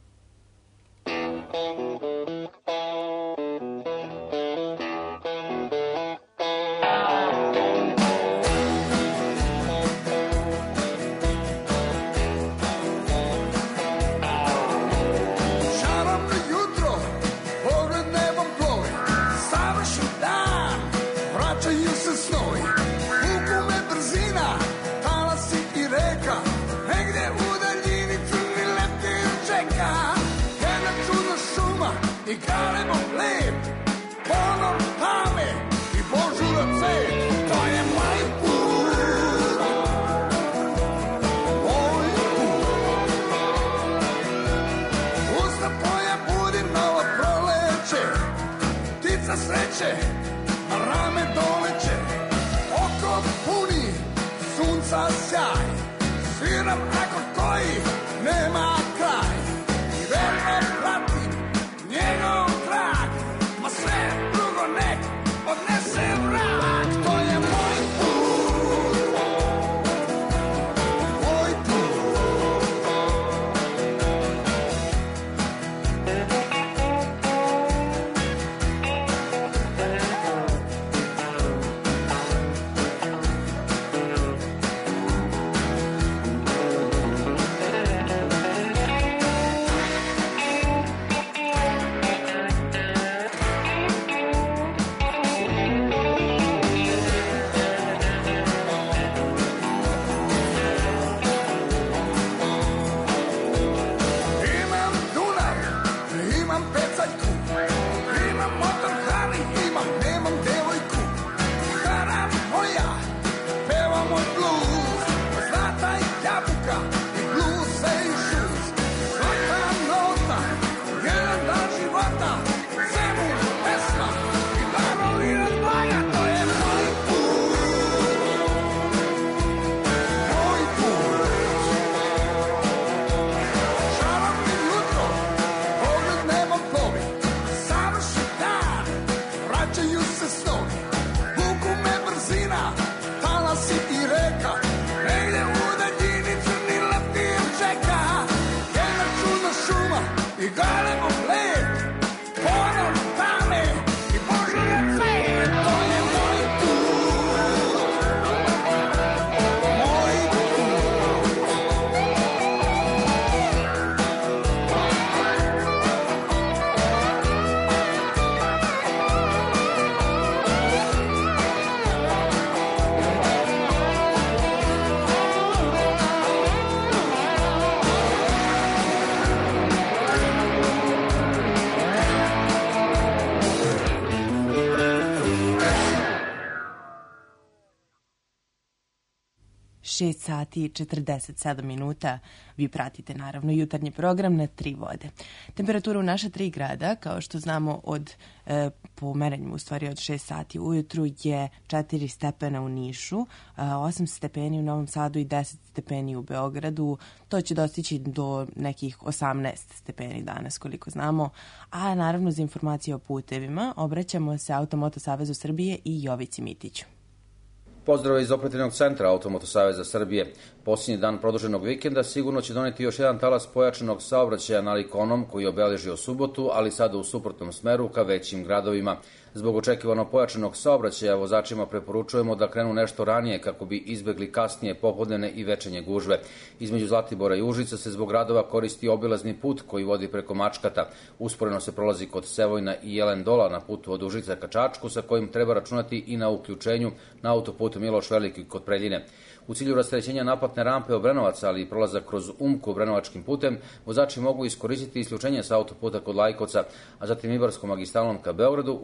Sreće, na rame doleće, oko puni sunca sjaj, sviram akord koji nema kraj i verno pratim njegov trag, ma sve drugo nek odnese vrak, to je moj put, moj put. šest sati i četrdeset sedam minuta. Vi pratite naravno jutarnji program na Tri vode. Temperatura u naša tri grada, kao što znamo od e, po merenju u stvari od šest sati ujutru je četiri stepena u Nišu, osam stepeni u Novom Sadu i deset stepeni u Beogradu. To će dostići do nekih osamnaest stepeni danas koliko znamo. A naravno za informacije o putevima obraćamo se Automoto Savezu Srbije i Jovici Mitiću. Pozdrav iz operativnog centra Automoto Saveza Srbije. Posljednji dan produženog vikenda sigurno će doneti još jedan talas pojačanog saobraćaja nalik onom koji je obeležio subotu, ali sada u suprotnom smeru ka većim gradovima. Zbog očekivano pojačanog saobraćaja vozačima preporučujemo da krenu nešto ranije kako bi izbegli kasnije popodnevne i večernje gužve. Između Zlatibora i Užica se zbog radova koristi obilazni put koji vodi preko Mačkata. Usporeno se prolazi kod Sevojna i Jelendola na putu od Užica ka Čačku, sa kojim treba računati i na uključenju na autoputu Miloš Veliki kod Preljine. U cilju rasterećenja naplatne rampe Obrenovac, ali i prolazak kroz Umku Obrenovačkim putem, vozači mogu iskoristiti isključenje sa autoputa kod Lajkovca, a zatim Ibarskom magistralom ka Beogradu uz posjećanje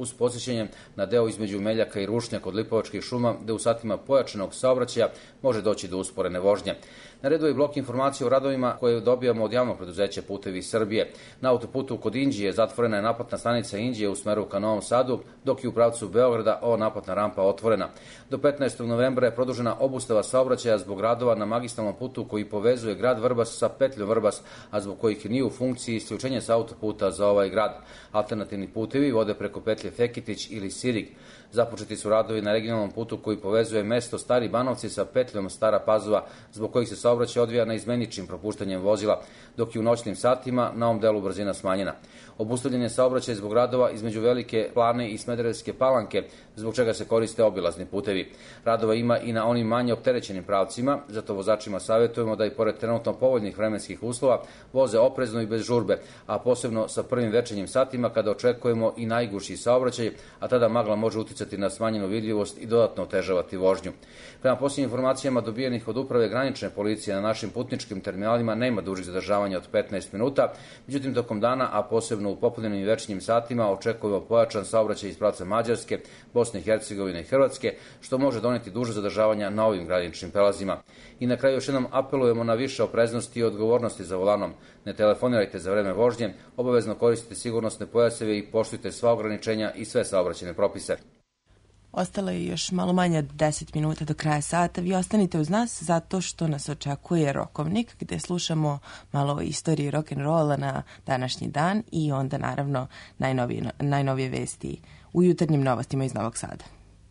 posjećenjem na deo između Meljaka i Rušnja kod Lipovačkih šuma, gde u satima pojačanog saobraćaja može doći do usporene vožnje. Na redu je blok informacije o radovima koje dobijamo od javnog preduzeća Putevi Srbije. Na autoputu kod Inđije zatvorena je naplatna stanica Inđije u smeru ka Novom Sadu, dok je u pravcu Beograda ova naplatna rampa otvorena. Do petnaestog novembra je produžena obustava saobraćaja zbog radova na magistralnom putu koji povezuje grad Vrbas sa petljom Vrbas, a zbog kojih nije u funkciji isključenje sa autoputa za ovaj grad. Alternativni putevi vode preko petlje Fekitić ili Sirig. Započeti su radovi na regionalnom putu koji povezuje mesto Stari Banovci sa petljom Stara Pazova, zbog kojih se saobraćaj odvija na izmeničnim propuštanjem vozila, dok je u noćnim satima na ovom delu brzina smanjena. Obustavljen je saobraćaj zbog radova između Velike Plane i Smederevske Palanke, zbog čega se koriste obilazni putevi. Radova ima i na onim manje opterećenim pravcima, zato vozačima savjetujemo da i pored trenutno povoljnih vremenskih uslova voze oprezno i bez žurbe, a posebno sa prvim večernjim satima kada očekujemo i najgušći saobraćaj, a tada magla može uticati na smanjenu vidljivost i dodatno otežavati vožnju. Prema posljednjim informacijama dobijenih od uprave granične policije na našim putničkim terminalima nema dužih zadržavanja od petnaest minuta, međutim tokom dana, a posebno u popodnevnim i večernjim satima očekujemo pojačan saobraćaj iz pravca Mađarske, Bosne i Hercegovine i Hrvatske, što može doneti duže zadržavanja na ovim graničnim prelazima. I na kraju još jednom apelujemo na više opreznosti i odgovornosti za volanom. Ne telefonirajte za vreme vožnje, obavezno koristite sigurnosne pojaseve i poštujte sva ograničenja i sve saobraćajne propise. Ostalo je još malo manje od deset minuta do kraja sata. Vi ostanite uz nas zato što nas očekuje Rokovnik, gde slušamo malo o istoriji rock'n'rolla na današnji dan i onda naravno najnovije, najnovije vesti u jutarnjim novostima iz Novog Sada.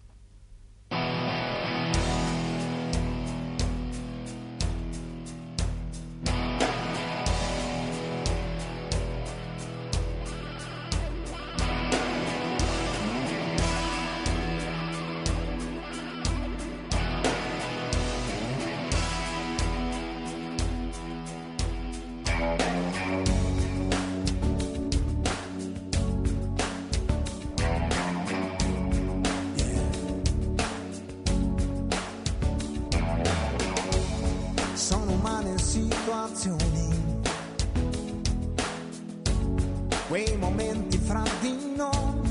Quei momenti fra di noi,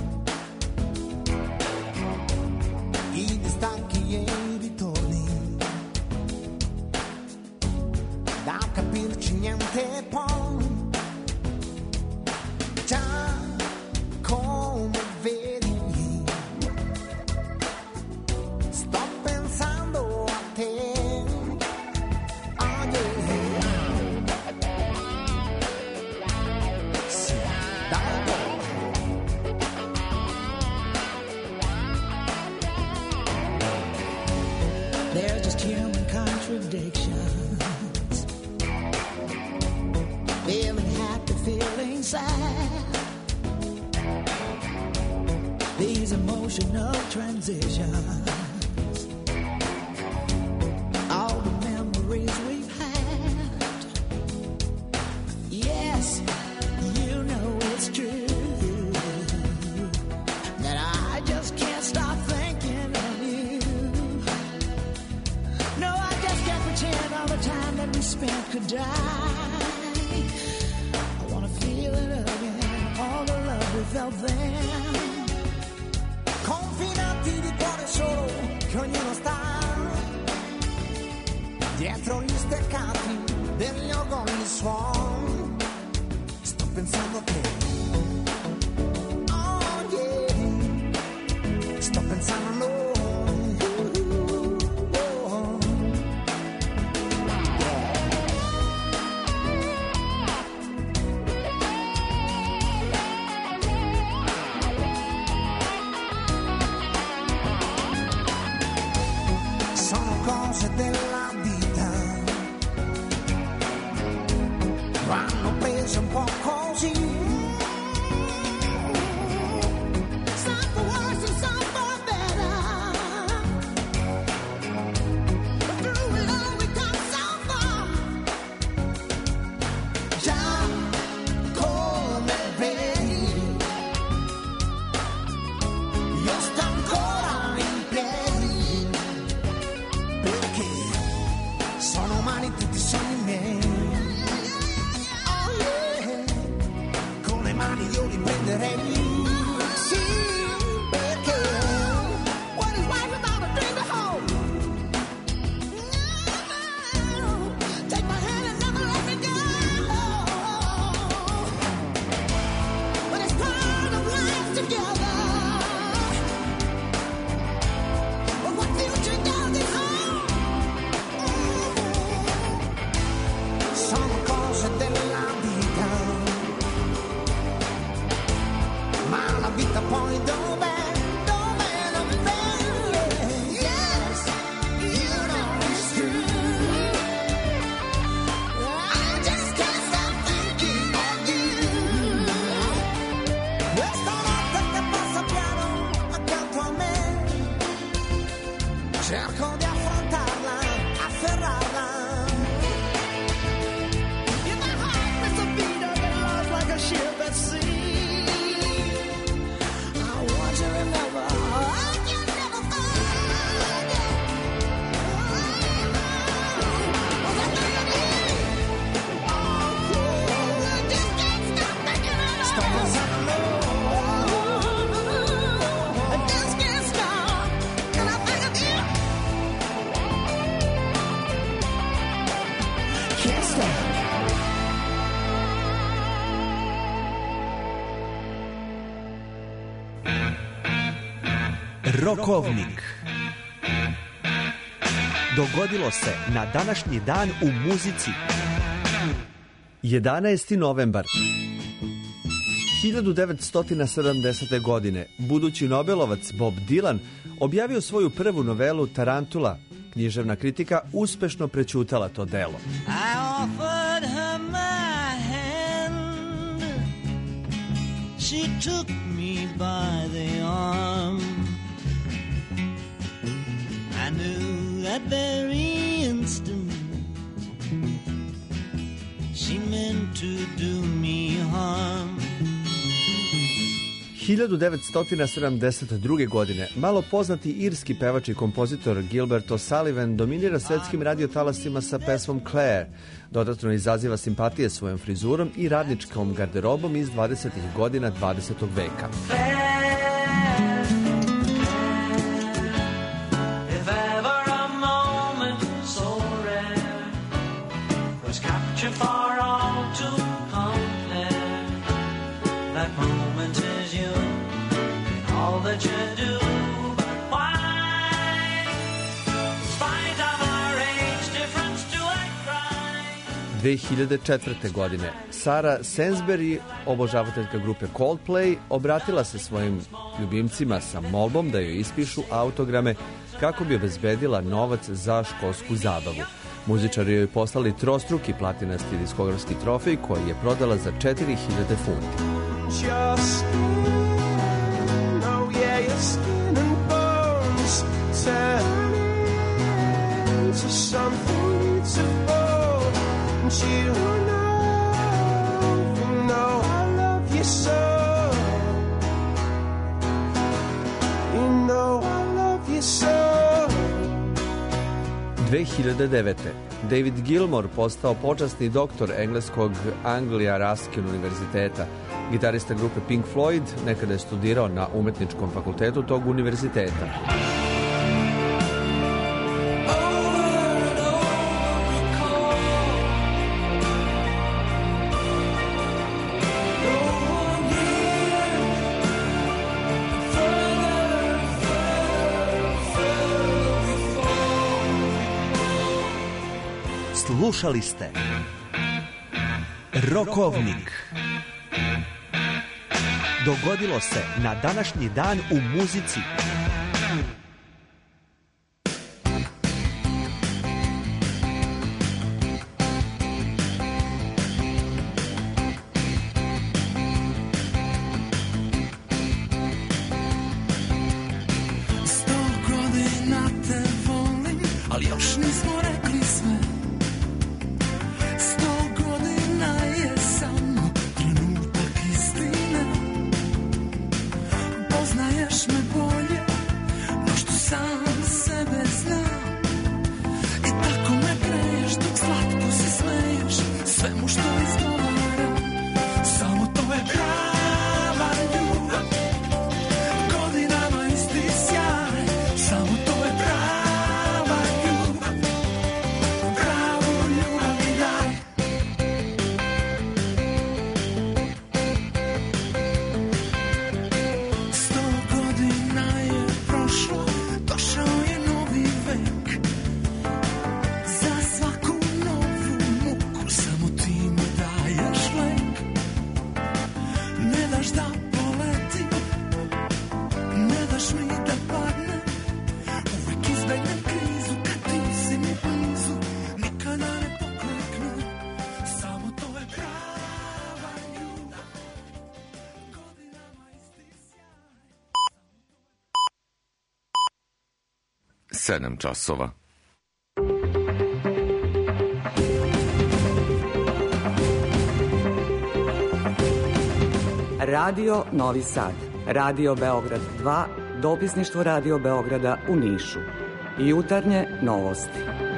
i distacchi e i ritorni, da capirci niente poi, già come vedi, sto pensando a te. They're just human contradictions. Feeling happy, feeling sad. These emotional transitions. All the memories we've had. Yes, you know it's true. That I just can't stop thinking of you. No, I just can't pretend all the time that we spent could die. I wanna feel it again, all the love we felt then. Confinati di cuore solo, che ognuno sta dietro gli steccati degli organi suon. Sto pensando a te. Oh yeah, sto pensando a noi. Della vita vanno prese un po' così. Some for worse and some for better. But through it all we got so far. Già come vedi, io sto ancora in piedi. Ferrara. If my heart missed a beat, I get lost like a ship at sea. I want you to remember, I can never forget. Was I gonna be? Oh, I just can't stop thinking about it. Stop this up. Rokovnik. Dogodilo se na današnji dan u muzici. jedanaesti novembar hiljadu devetsto sedamdesete. godine budući Nobelovac Bob Dylan objavio svoju prvu novelu Tarantula. Književna kritika uspešno prećutala to delo. I offered her my hand. She took me by the arm. I knew that very instant she meant to do me harm. hiljadu devetsto sedamdeset druge. godine malo poznati irski pevač i kompozitor Gilbert O'Sullivan dominira svetskim radiotalasima sa pesmom Claire. Dodatno izaziva simpatije svojom frizurom i radničkom garderobom iz dvadesetih godina dvadesetog veka. dve hiljade četvrte. godine Sarah Sainsbury, obožavateljka grupe Coldplay, obratila se svojim ljubimcima sa molbom da joj ispišu autograme kako bi obezbedila novac za školsku zabavu. Muzičari joj poslali trostruki platinasti diskografski trofej koji je prodala za četiri hiljade funti. Just oh yeah, your skin and bones turn into something beautiful. You know, you know I love you so. You know I love you so. dve hiljade devete. David Gilmour postao počasni doktor engleskog Anglia Ruskin univerziteta. Gitarista grupe Pink Floyd nekada je studirao na umetničkom fakultetu tog univerziteta. Slušali ste Rokovnik. Dogodilo se na današnji dan u muzici. Sto godina te volim, ali još nismo rekli sve. Sto godina je samo trenutak istine. Poznaješ me bolje no što sam sebe znam. I tako me greješ dok slatko se smeješ svemu što izgovaram. Samo to je prava ljubav, godinama isti sjaj. Samo to je prava ljubav, pravu ljubav mi daj. Sto godina je prošlo, došao je novi vek. Za svaku novu muku samo ti mi daješ lek. Ne daš da poletim, ne daš mi da padnem. Uvek izbegnem krizu kad ti si mi blizu. Nikada ne pokleknem, samo to je prava ljubav. sedam časova. Radio Novi Sad, Radio Beograd dva, dopisništvo Radio Beograda u Nišu. Jutarnje novosti.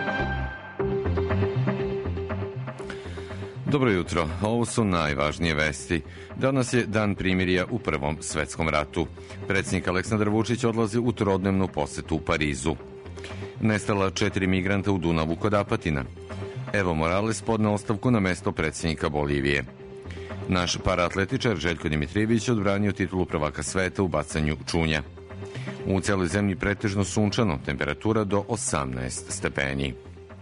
Dobro jutro, ovo su najvažnije vesti. Danas je dan primirja u Prvom svetskom ratu. Predsjednik Aleksandar Vučić odlazi u trodnevnu posetu u Parizu. Nestala četiri migranta u Dunavu kod Apatina. Evo Morales podne ostavku na mesto predsjednika Bolivije. Naš paraatletičar Željko Dimitrijević odbranio titulu prvaka sveta u bacanju čunja. U celoj zemlji pretežno sunčano, temperatura do osamnaest stepeni.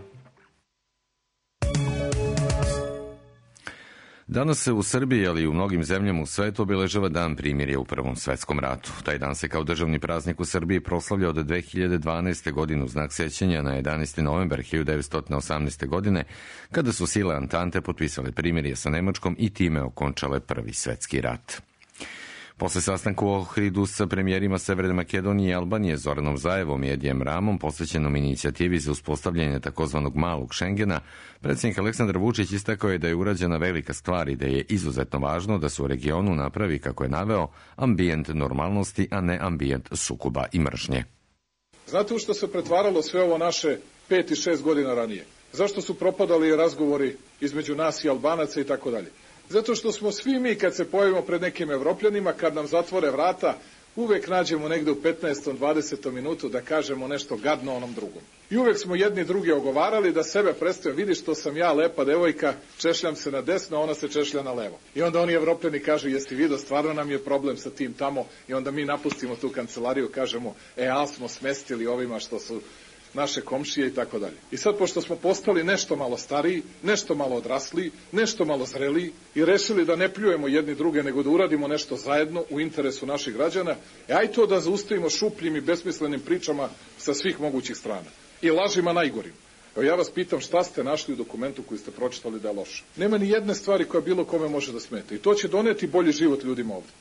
Danas se u Srbiji, ali i u mnogim zemljama u svetu obeležava dan primirja u Prvom svetskom ratu. Taj dan se kao državni praznik u Srbiji proslavlja od dve hiljade dvanaeste. godine u znak sećanja na jedanaesti novembar hiljadu devetsto osamnaeste. godine, kada su sile Antante potpisale primirje sa Nemačkom i time okončale Prvi svetski rat. Posle sastanka u Ohridu sa premijerima Severne Makedonije i Albanije Zoranom Zajevom i Edijem Ramom, posvećenom inicijativi za uspostavljanje takozvanog malog Šengena, predsjednik Aleksandar Vučić istakao je da je urađena velika stvar i da je izuzetno važno da se u regionu napravi, kako je naveo, ambijent normalnosti, a ne ambijent sukoba i mržnje. Znate u što se pretvaralo sve ovo naše pet i šest godina ranije? Zašto su propadali razgovori između nas i Albanaca i tako dalje? Zato što smo svi mi, kad se pojavimo pred nekim Evropljanima, kad nam zatvore vrata, uvek nađemo negde u petnaestom dvadesetom minutu da kažemo nešto gadno onom drugom. I uvek smo jedni drugi ogovarali da sebe predstavimo, vidiš što sam ja, lepa devojka, češljam se na desno, a ona se češlja na levo. I onda oni Evropljani kažu, jesi vidio, stvarno nam je problem sa tim tamo, i onda mi napustimo tu kancelariju, kažemo, e, ali smo smestili ovima što su naše komšije i tako dalje. I sad, pošto smo postali nešto malo stariji, nešto malo odrasli, nešto malo zreliji i rešili da ne pljujemo jedni druge, nego da uradimo nešto zajedno u interesu naših građana, e aj to da zaustavimo šupljim i besmislenim pričama sa svih mogućih strana. I lažima najgorim. Evo ja vas pitam, šta ste našli u dokumentu koji ste pročitali da je loše? Nema ni jedne stvari koja bilo kome može da smeta. I to će doneti bolji život ljudima ovde.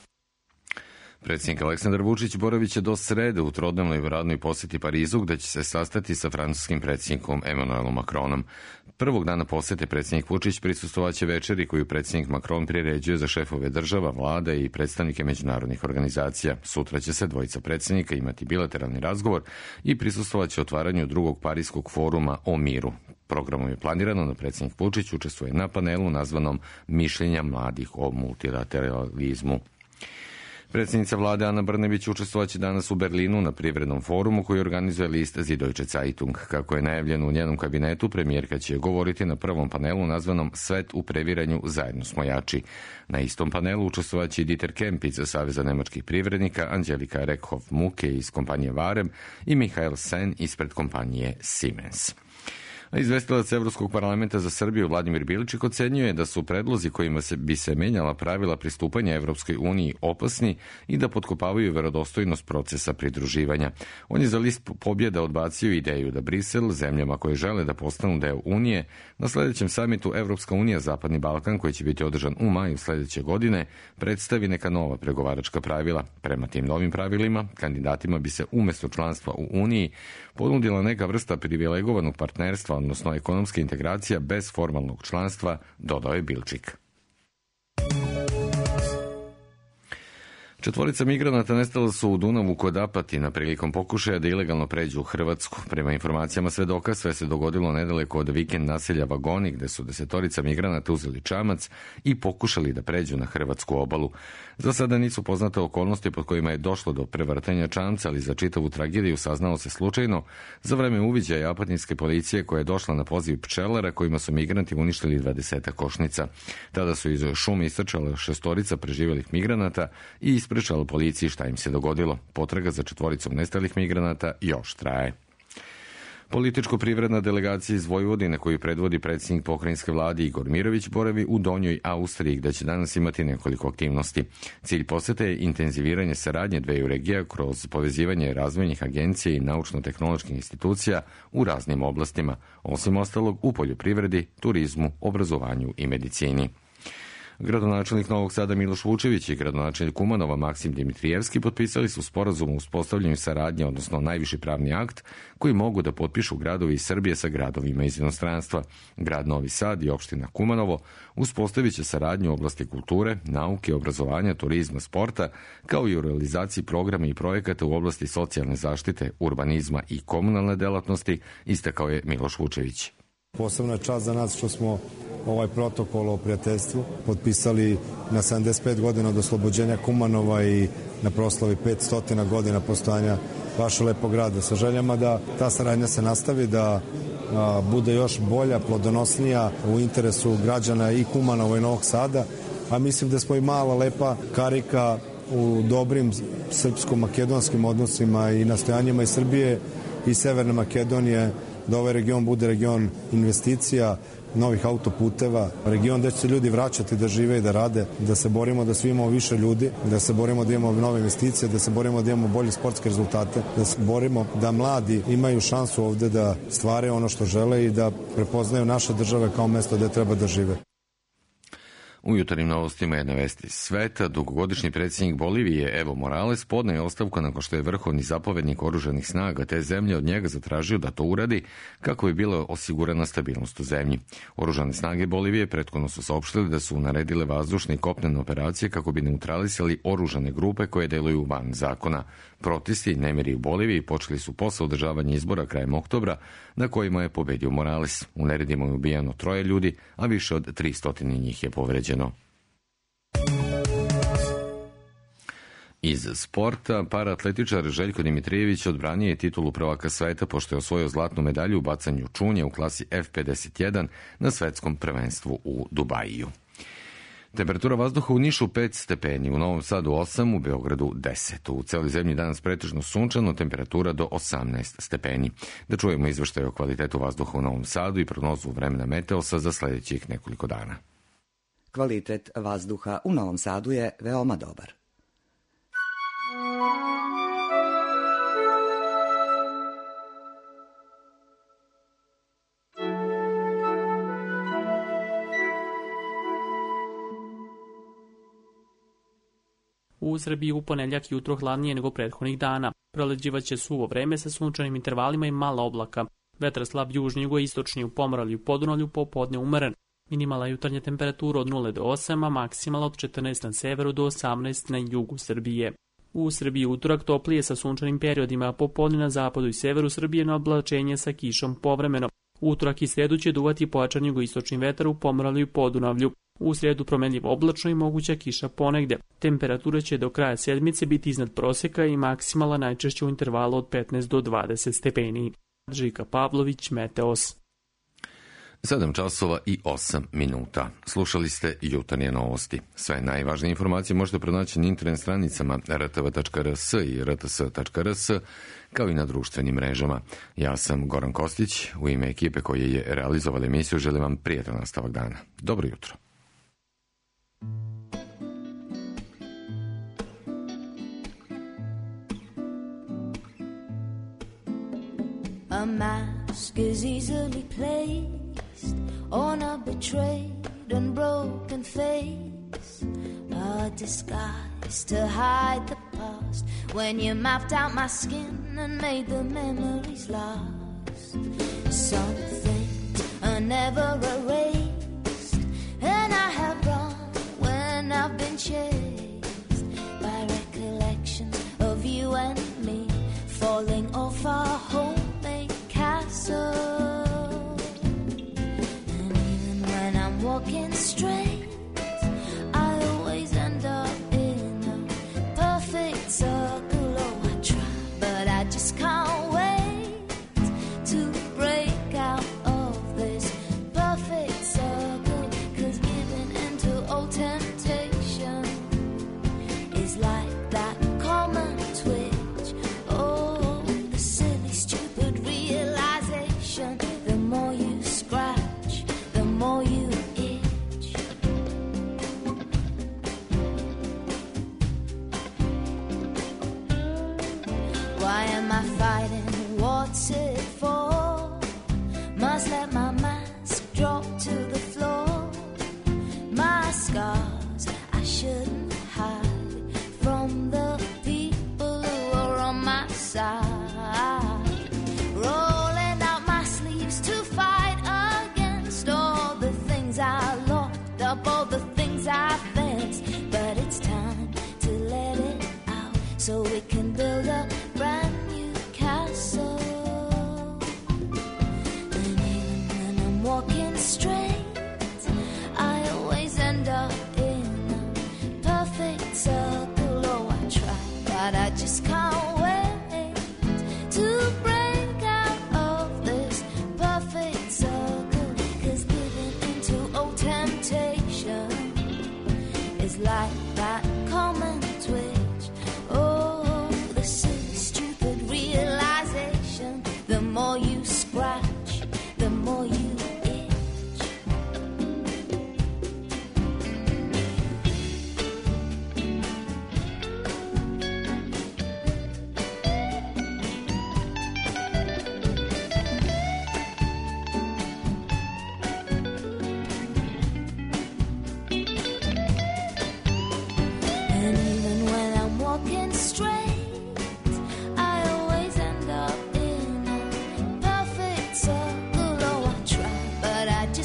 Predsjednik Aleksandar Vučić boravit će do srede u trodnevnoj radnoj poseti Parizu, gde će se sastati sa francuskim predsjednikom Emmanuelom Macronom. Prvog dana posete predsjednik Vučić prisustvovaće večeri koju predsjednik Macron priređuje za šefove država, vlada i predstavnike međunarodnih organizacija. Sutra će se dvojica predsjednika imati bilateralni razgovor i prisustvovaće otvaranju drugog Parijskog foruma o miru. Programom je planirano da predsjednik Vučić učestvuje na panelu nazvanom Mišljenja mladih o multilateralizmu. Predsjednica vlade Ana Brnabić učestvovaće danas u Berlinu na privrednom forumu koji organizuje list Süddeutsche Zeitung. Kako je najavljeno u njenom kabinetu, premijerka će govoriti na prvom panelu nazvanom Svet u previranju, zajedno smo jači. Na istom panelu učestvovaće i Dieter Kemp iz Saveza nemačkih privrednika, Angelika Reckhoff-Muke iz kompanije Varem i Michael Sen ispred kompanije Siemens. A izvestilac Evropskog parlamenta za Srbiju Vladimir Bilčik ocenjuje da su predlozi kojima se bi se menjala pravila pristupanja Evropskoj uniji opasni i da potkopavaju verodostojnost procesa pridruživanja. On je za list pobjeda odbacio ideju da Brisel zemljama koje žele da postanu deo Unije na sledećem samitu Evropska unija Zapadni Balkan, koji će biti održan u maju sledeće godine, predstavi neka nova pregovaračka pravila. Prema tim novim pravilima, kandidatima bi se umesto članstva u Uniji ponudila neka vrsta privilegovanog partnerstva, odnosno ekonomska integracija bez formalnog članstva, dodao je Bilčik. Četvorica migranata nestala su u Dunavu kod Apatina prilikom pokušaja da ilegalno pređu u Hrvatsku. Prema informacijama svedoka, sve se dogodilo nedaleko od vikend naselja Vagoni, gde su desetorica migranata uzeli čamac i pokušali da pređu na hrvatsku obalu. Za sada nisu poznate okolnosti pod kojima je došlo do prevrtanja čamca, ali za čitavu tragediju saznalo se slučajno za vreme uviđaja apatinske policije koja je došla na poziv pčelara kojima su migranti uništili dvadeset košnica. Tada su iz šume istrčala šestorica preživjelih migranata i ispričala policiji šta im se dogodilo. Potraga za četvoricom nestalih migranata još traje. Političko-privredna delegacija iz Vojvodine koju predvodi predsjednik pokrajinske vlade Igor Mirović boravi u Donjoj Austriji, gde će danas imati nekoliko aktivnosti. Cilj posete je intenziviranje saradnje dveju regija kroz povezivanje razvojnih agencija i naučno-tehnoloških institucija u raznim oblastima, osim ostalog u poljoprivredi, turizmu, obrazovanju i medicini. Gradonačelnik Novog Sada Miloš Vučević i gradonačelnik Kumanova Maksim Dimitrijevski potpisali su sporazum o uspostavljanju saradnje, odnosno najviši pravni akt koji mogu da potpišu gradovi iz Srbije sa gradovima iz inostranstva. Grad Novi Sad i opština Kumanovo uspostavit će saradnju u oblasti kulture, nauke, obrazovanja, turizma, sporta, kao i u realizaciji programa i projekata u oblasti socijalne zaštite, urbanizma i komunalne delatnosti, istakao je Miloš Vučević. Posebna čast za nas što smo ovaj protokol o prijateljstvu potpisali na sedamdeset pet godina od oslobođenja Kumanova i na proslavi petsto godina postojanja vašeg lepog grada. Sa željama da ta saradnja se nastavi, da a, bude još bolja, plodonosnija u interesu građana i Kumanova i Novog Sada, a mislim da smo i mala lepa karika u dobrim srpsko-makedonskim odnosima i nastojanjima i Srbije i Severne Makedonije da ovaj region bude region investicija, novih autoputeva, region gde će se ljudi vraćati da žive i da rade, da se borimo da svi imamo više ljudi, da se borimo da imamo nove investicije, da se borimo da imamo bolje sportske rezultate, da se borimo da mladi imaju šansu ovde da stvaraju ono što žele i da prepoznaju naše države kao mesto gde treba da žive. U jutarnjim novostima jedne vesti iz sveta, dugogodišnji predsjednik Bolivije Evo Morales podneo je ostavku nakon što je vrhovni zapovednik oružanih snaga te zemlje od njega zatražio da to uradi kako bi bila osigurana stabilnost u zemlji. Oružane snage Bolivije prethodno su saopštili da su naredile vazdušne i kopnene operacije kako bi neutralisali oružane grupe koje deluju van zakona. Protesti i nemiri u Boliviji počeli su posle održavanja izbora krajem oktobra na kojima je pobedio Morales. U neredima je ubijeno troje ljudi, a više od tristo njih je povređeno. Iz sporta, paraatletičar Željko Dimitrijević odbranio je titulu prvaka sveta pošto je osvojio zlatnu medalju u bacanju čunje u klasi F pedeset jedan na svetskom prvenstvu u Dubajiju. Temperatura vazduha u Nišu pet stepeni, u Novom Sadu osam, u Beogradu deset. U celoj zemlji danas pretežno sunčano, temperatura do osamnaest stepeni. Da čujemo izveštaj o kvalitetu vazduha u Novom Sadu i prognozu vremena Meteosa za sledećih nekoliko dana. Kvalitet vazduha u Novom Sadu je veoma dobar. U Srbiji u ponedjeljak jutro hladnije nego prethodnih dana. Proleđivaće suvo vreme sa sunčanim intervalima i mala oblaka. Vetar slab južni, jugoistočni u Pomoravlju i Podunavlju, popodne umeren. Minimalna jutarnja temperatura od nula do osam, a maksimalna od četrnaest na severu do osamnaest na jugu Srbije. U Srbiji utorak toplije sa sunčanim periodima, a popodne na zapadu i severu Srbije na oblačenje sa kišom povremeno. Utorak i sredu će duvati pojačan jugoistočni vetar u Pomoravlju i Podunavlju. U sredu promenljivo oblačno i moguća kiša ponegde. Temperatura će do kraja sedmice biti iznad proseka i maksimala najčešće u intervalu od petnaest do dvadeset stepeni. Žika Pavlović, Meteos. sedam časova i osam minuta. Slušali ste jutarnje novosti. Sve najvažnije informacije možete pronaći na internet stranicama r t v tačka r s i r t s tačka r s, kao i na društvenim mrežama. Ja sam Goran Kostić, u ime ekipe koje je realizovala emisiju želim vam prijatan nastavak dana. Dobro jutro. A mask is easily placed on a betrayed and broken face, a disguise to hide the past when you mapped out my skin and made the memories last. Some things are never erased, and I have run when I've been chased by recollections of you and me falling off our home castle. And even when I'm walking straight, I always end up in a perfect circle. Oh, I try, but I just can't wait to break out of this perfect circle. 'Cause giving into old temptation is like that common twitch. Oh, the silly, stupid realization. The more you scratch, the more you itch. Why am I fighting? What's it for? Must let my mask drop to the floor. My scars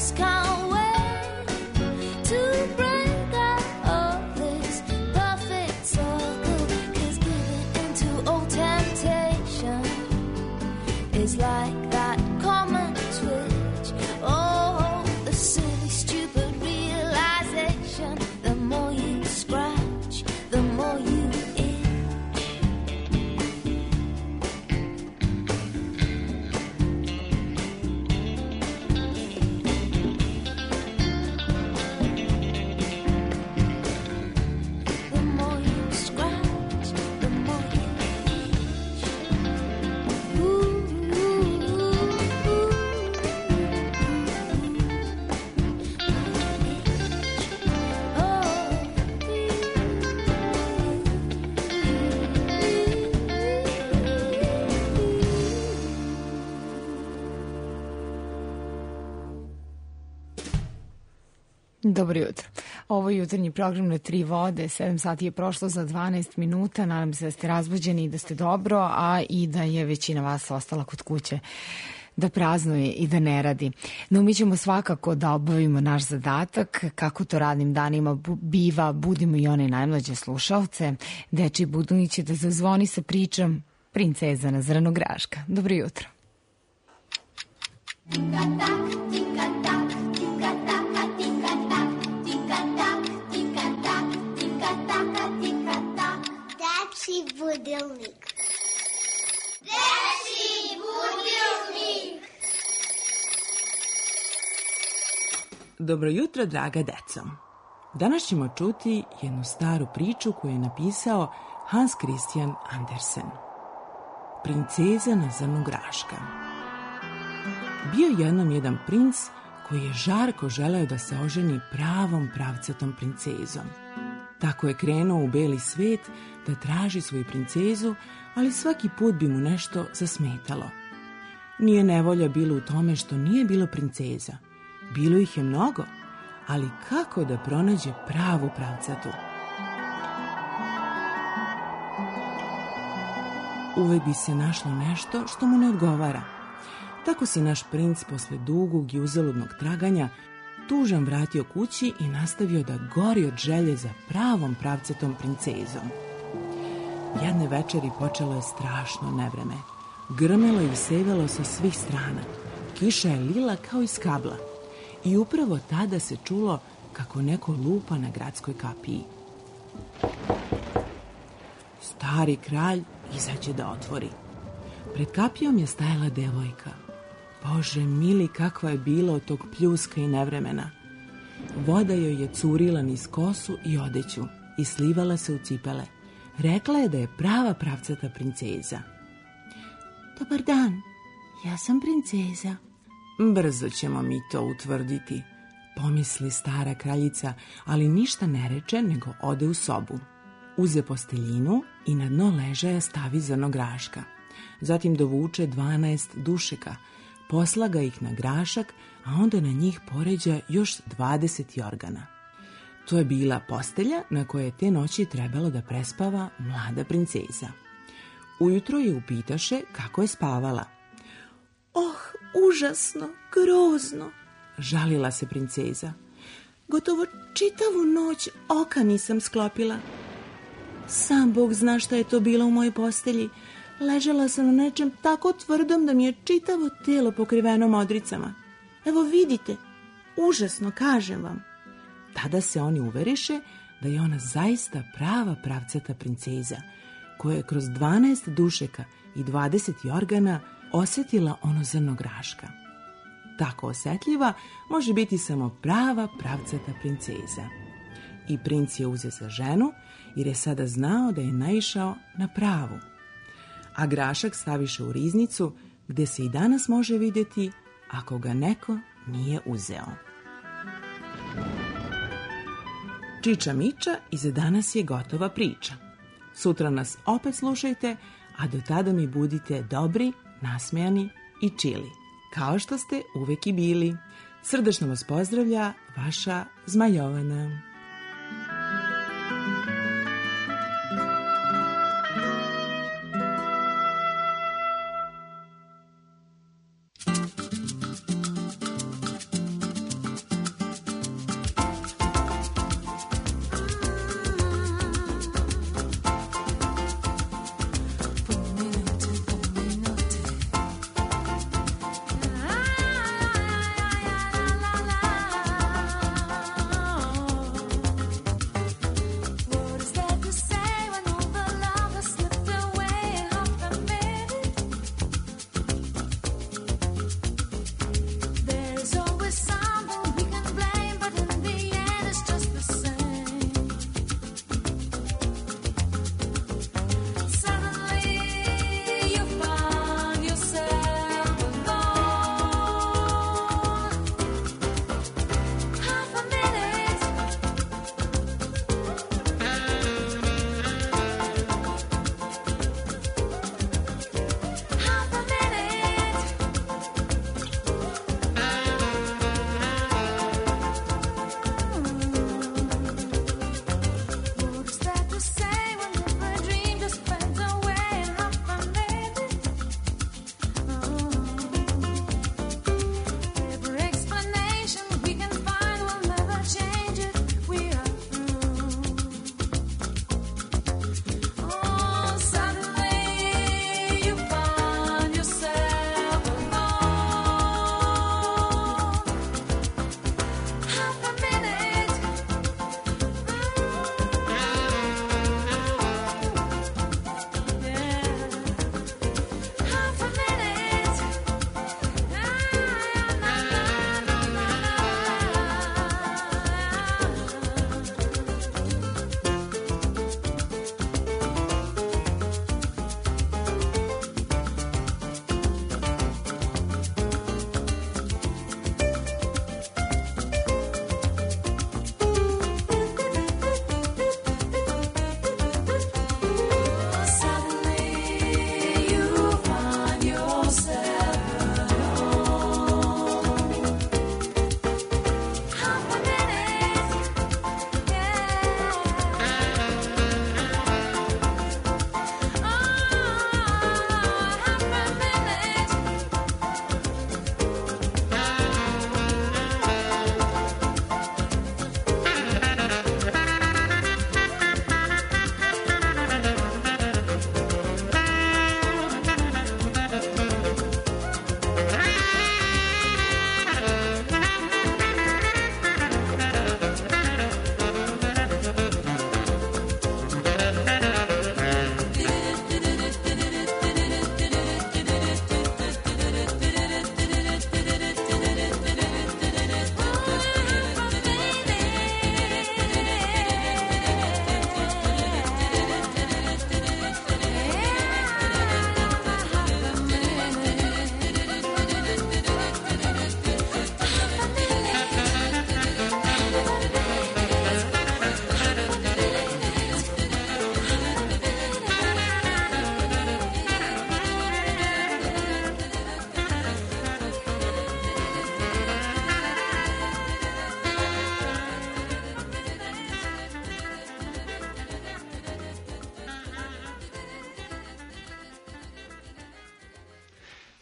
just can't wait to break out of this perfect circle. 'Cause giving into old temptation is like that common switch. Oh, the silly, stupid realization. The more you scratch, the more you Dobro jutro. Ovo je jutarnji program na Tri vode. sedam sati je prošlo za dvanaest minuta. Nadam se da ste razbuđeni i da ste dobro, a i da je većina vas ostala kod kuće da praznuje i da ne radi. No mi ćemo svakako da obavimo naš zadatak. Kako to radnim danima biva, budimo i one najmlađe slušalce. Dečiji budilnik će da zazvoni sa pričom Princeza na zrnograška. Dobro jutro. Dečiji budilnik. Dečiji budilnik. Dobro jutro, draga deco. Danas ćemo čuti jednu staru priču koju je napisao Hans Christian Andersen. Princeza na zrnu graška. Bio jednom jedan princ koji je žarko želeo da se oženi pravom pravcatom princezom. Tako je krenuo u beli svet da traži svoju princezu, ali svaki put bi mu nešto zasmetalo. Nije nevolja bilo u tome što nije bilo princeza. Bilo ih je mnogo, ali kako da pronađe pravu pravcatu? Uvek bi se našlo nešto što mu ne odgovara. Tako se naš princ posle dugog i uzaludnog traganja tužan vratio kući i nastavio da gori od želje za pravom pravcatom princezom. Jedne večeri počelo je strašno nevreme. Grmelo i sevelo sa svih strana. Kiša je lila kao iz kabla. I upravo tada se čulo kako neko lupa na gradskoj kapiji. Stari kralj izađe da otvori. Pred kapijom je stajala devojka. Bože mili, kakva je bila od tog pljuska i nevremena. Voda joj je curila niz kosu i odeću i slivala se u cipele. Rekla je da je prava pravcata princeza. Dobar dan, ja sam princeza. Brzo ćemo mi to utvrditi, pomisli stara kraljica, ali ništa ne reče, nego ode u sobu. Uze posteljinu i na dno ležaja stavi zrno graška. Zatim dovuče dvanaest dušeka, poslaga ih na grašak, a onda na njih poređa još dvadeset jorgana. To je bila postelja na kojoj je te noći trebalo da prespava mlada princeza. Ujutro je upitaše kako je spavala. Oh, užasno, grozno, žalila se princeza. Gotovo čitavu noć oka nisam sklopila. Sam Bog zna šta je to bilo u mojoj postelji. Ležala sam na nečem tako tvrdom da mi je čitavo tijelo pokriveno modricama. Evo vidite, užasno, kažem vam. Tada se oni uveriše da je ona zaista prava pravcata princeza, koja je kroz dvanaest dušeka i dvadeset jorgana osjetila ono zrno graška. Tako osjetljiva može biti samo prava pravcata princeza. I princ je uze za ženu, jer je sada znao da je naišao na pravu. A grašak staviše u riznicu, gde se i danas može vidjeti ako ga neko nije uzeo. Čiča miča i za danas je gotova priča. Sutra nas opet slušajte, a do tada mi budite dobri, nasmejani i čili, kao što ste uvek i bili. Srdačno vas pozdravlja vaša Zmajovana.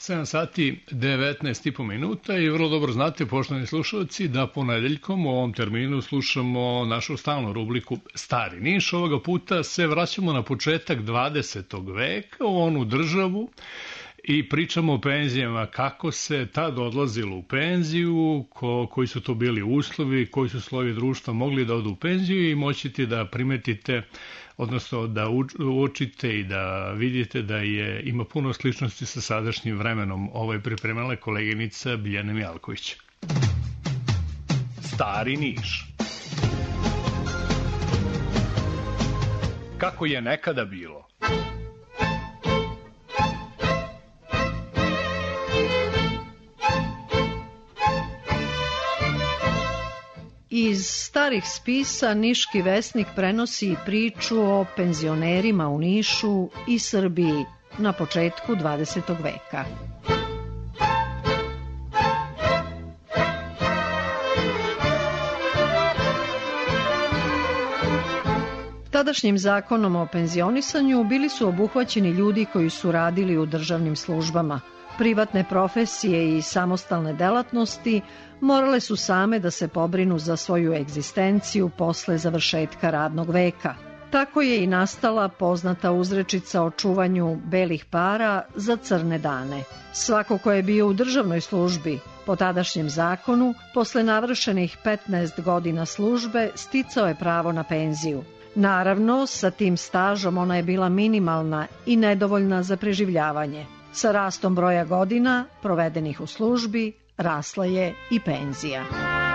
sedam sati devetnaest i po minuta i vrlo dobro znate, poštovani slušalci, da ponedeljkom u ovom terminu slušamo našu stalnu rubriku Stari Niš. Ovoga puta se vraćamo na početak dvadesetog veka u onu državu i pričamo o penzijama, kako se tad odlazilo u penziju, ko, koji su to bili uslovi, koji su slojevi društva mogli da odu u penziju i moćete da primetite, odnosno da uočite i da vidite da je ima puno sličnosti sa sadašnjim vremenom. Ovo je pripremala koleginica Biljana Mijalković. Stari Niš. Kako je nekada bilo? Iz starih spisa Niški vesnik prenosi priču o penzionerima u Nišu i Srbiji na početku dvadesetog veka. Tadašnjim zakonom o penzionisanju bili su obuhvaćeni ljudi koji su radili u državnim službama. Privatne profesije i samostalne delatnosti morale su same da se pobrinu za svoju egzistenciju posle završetka radnog veka. Tako je i nastala poznata uzrečica o čuvanju belih para za crne dane. Svako ko je bio u državnoj službi, po tadašnjem zakonu, posle navršenih petnaest godina službe, sticao je pravo na penziju. Naravno, sa tim stažom ona je bila minimalna i nedovoljna za preživljavanje. Sa rastom broja godina provedenih u službi rasla je i penzija.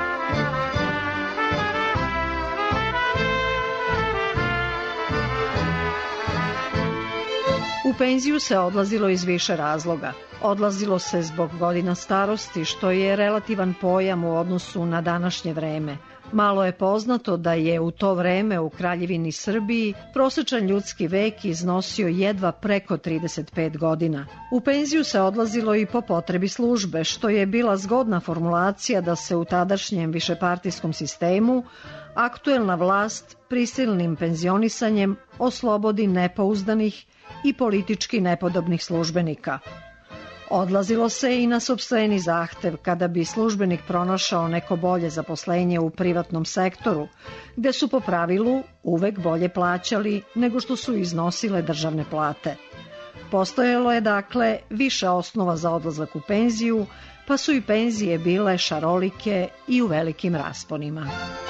U penziju se odlazilo iz više razloga. Odlazilo se zbog godina starosti, što je relativan pojam u odnosu na današnje vreme. Malo je poznato da je u to vreme u Kraljevini Srbiji prosečan ljudski vek iznosio jedva preko trideset pet godina. U penziju se odlazilo i po potrebi službe, što je bila zgodna formulacija da se u tadašnjem višepartijskom sistemu aktuelna vlast prisilnim penzionisanjem oslobodi nepouzdanih i politički nepodobnih službenika. Odlazilo se i na sopstveni zahtev kada bi službenik pronašao neko bolje zaposlenje u privatnom sektoru, gde su po pravilu uvek bolje plaćali nego što su iznosile državne plate. Postojalo je dakle više osnova za odlazak u penziju, pa su i penzije bile šarolike i u velikim rasponima.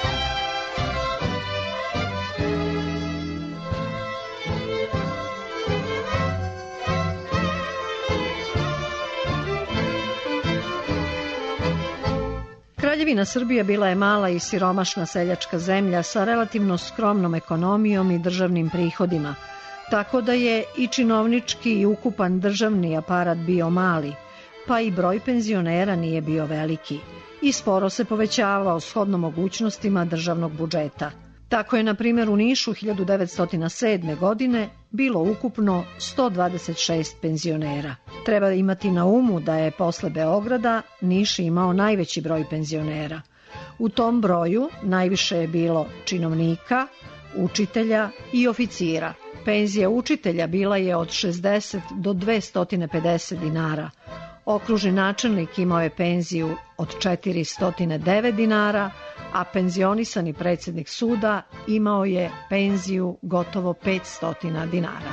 Kraljevina Srbija bila je mala i siromašna seljačka zemlja sa relativno skromnom ekonomijom i državnim prihodima, tako da je i činovnički i ukupan državni aparat bio mali, pa i broj penzionera nije bio veliki i sporo se povećavao shodno mogućnostima državnog budžeta. Tako je, na primjer, u Nišu hiljadu devetsto sedme. godine bilo ukupno sto dvadeset šest penzionera. Treba imati na umu da je posle Beograda Niš imao najveći broj penzionera. U tom broju najviše je bilo činovnika, učitelja i oficira. Penzija učitelja bila je od šezdeset do dvesta pedeset dinara. Okružni načelnik imao je penziju od četiristo devet dinara, a penzionisani predsjednik suda imao je penziju gotovo petsto dinara.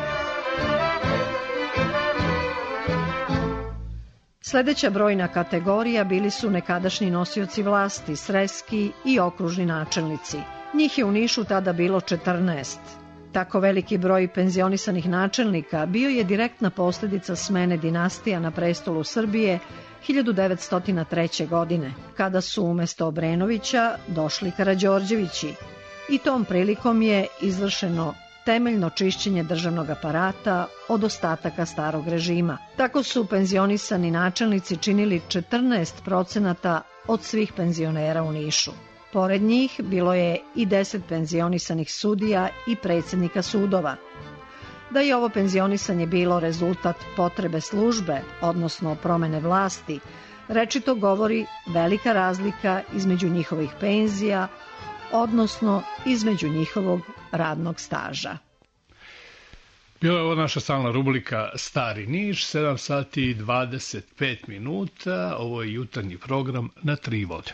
Sledeća brojna kategorija bili su nekadašnji nosioci vlasti, sreski i okružni načelnici. Njih je u Nišu tada bilo četrnaest. Tako veliki broj penzionisanih načelnika bio je direktna posljedica smene dinastija na prestolu Srbije hiljadu devetsto treće. godine, kada su umesto Obrenovića došli Karađorđevići i tom prilikom je izvršeno temeljno čišćenje državnog aparata od ostataka starog režima. Tako su penzionisani načelnici činili četrnaest procenata od svih penzionera u Nišu. Pored njih bilo je i deset penzionisanih sudija i predsjednika sudova. Da je ovo penzionisanje bilo rezultat potrebe službe, odnosno promene vlasti, rečito govori velika razlika između njihovih penzija, odnosno između njihovog radnog staža. Bila je ovo naša stalna rubrika Stari Niš, sedam sati i dvadeset pet minuta. Ovo je jutarnji program na Tri vode.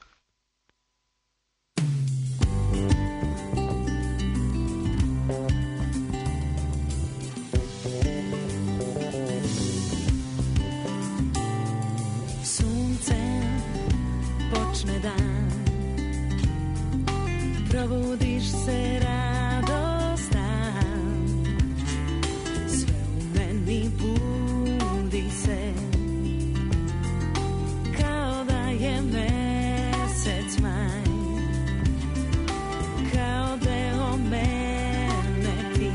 Suncem počne dan, probudiš se radostan, sve u meni budi se, kao da je mesec maj, kao deo mene ti,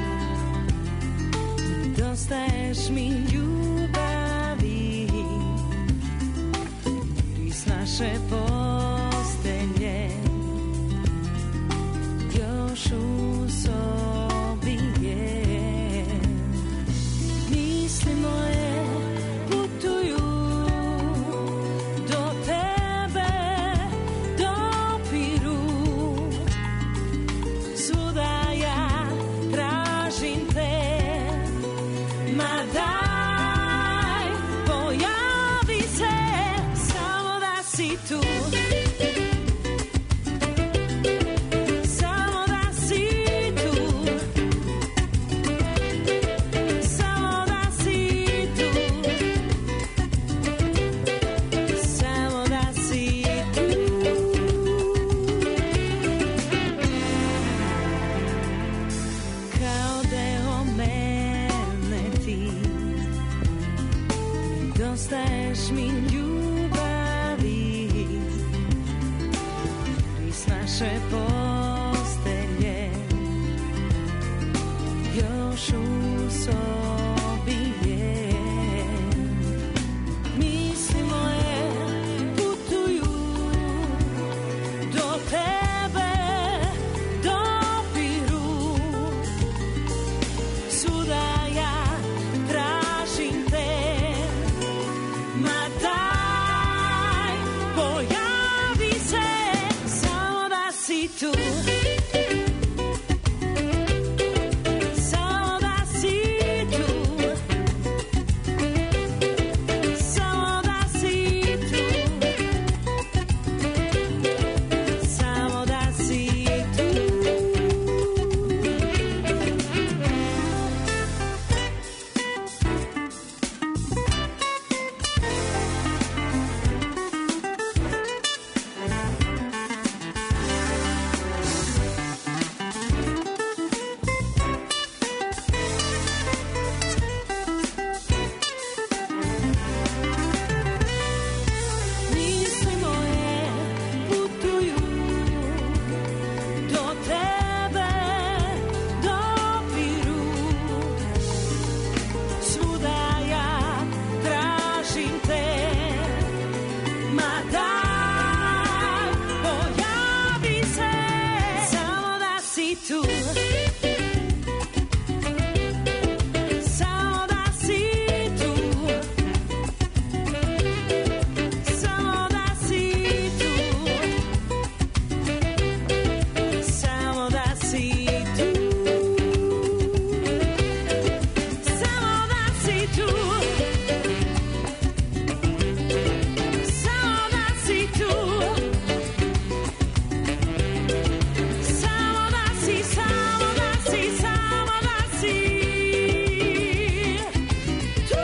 dostaješ mi ljubavi, miris naše postelje, još u sobi je. Misli moje putuju do tebe, dopiru, svuda ja tražim te, ma daj, pojavi se, samo da si tu. Dostaješ mi ljubavi, miris naše postelje, još u sobi je. Misli moje putuju do tebe, dopiru, svuda ja tražim te, ma daj, pojavi se, samo da si tu. Samo da si tu. Samo da si tu. Samo da si tu. Misli moje putuju do tebe, dopiru, svuda ja tražim te, ma daj, pojavi se, samo da si tu. Samo da si tu. Samo da si tu. Samo da si tu. Samo da si tu. Samo da si tu. Samo da si, samo da si, samo da si tu.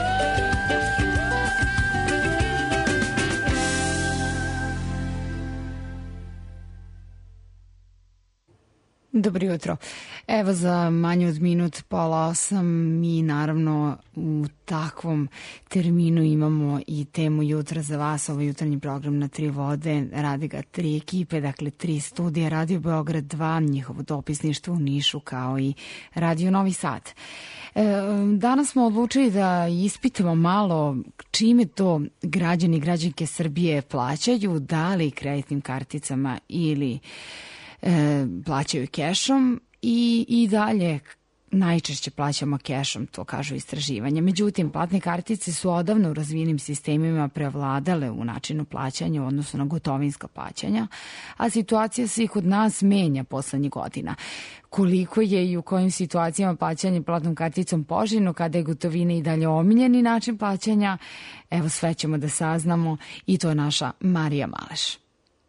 Dobro jutro. Evo za manje od minut, pola osam, mi naravno u takvom terminu imamo i temu jutra za vas, ovaj jutarnji program na Tri vode, radi ga tri ekipe, dakle tri studija, Radio Beograd dva, njihovo dopisništvo u Nišu, kao i Radio Novi Sad. E, danas smo odlučili da ispitamo malo čime to građani i građanke Srbije plaćaju, da li kreditnim karticama ili e, plaćaju kešom i, i dalje najčešće plaćamo kešom, to kažu istraživanja. Međutim, platne kartice su odavno u razvijenim sistemima prevladale u načinu plaćanja, odnosno na gotovinska plaćanja, a situacija se i kod nas menja poslednjih godina. Koliko je i u kojim situacijama plaćanje platnom karticom poželjno, kada je gotovina i dalje omiljeni način plaćanja, evo sve ćemo da saznamo i to je naša Marija Maleš.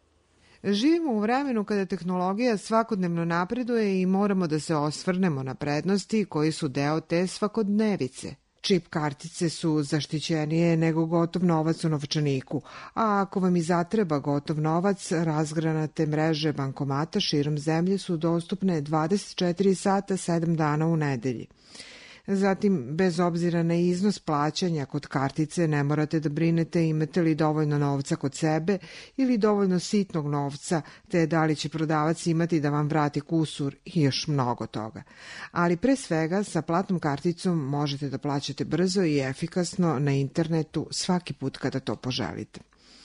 Živimo u vremenu kada tehnologija svakodnevno napreduje i moramo da se osvrnemo na prednosti koji su deo te svakodnevice. Čip kartice su zaštićenije nego gotov novac u novčaniku, a ako vam i zatreba gotov novac, razgranate mreže bankomata širom zemlje su dostupne dvadeset četiri sata, sedam dana u nedelji. Zatim, bez obzira na iznos plaćanja kod kartice, ne morate da brinete imate li dovoljno novca kod sebe ili dovoljno sitnog novca, te da li će prodavac imati da vam vrati kusur i još mnogo toga. Ali pre svega, sa platnom karticom možete da plaćate brzo i efikasno na internetu svaki put kada to poželite.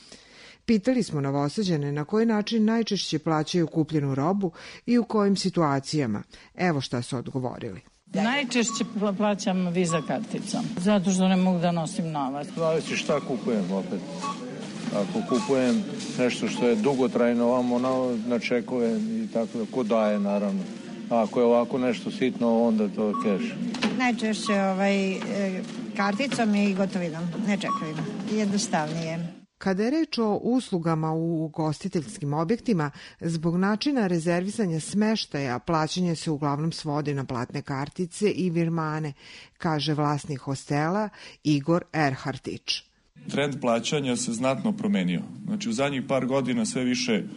Pitali smo Novosađane na koji način najčešće plaćaju kupljenu robu i u kojim situacijama. Evo šta su odgovorili. Najčešće plaćam Visa karticom, zato što ne mogu da nosim novac. Zavisi šta kupujem opet. Ako kupujem nešto što je dugotrajno, ovamo na, na čekove i tako da, ko daje naravno. A ako je ovako nešto sitno, onda to keš. Najčešće ovaj, karticom i gotovinom, ne čekovima. Jednostavnije. Kada je reč o uslugama u ugostiteljskim objektima, zbog načina rezervisanja smeštaja, plaćanje se uglavnom svodi na platne kartice i virmane, kaže vlasnik hostela Igor Erhartić. Trend plaćanja se znatno promenio. Znači, u zadnjih par godina sve više e,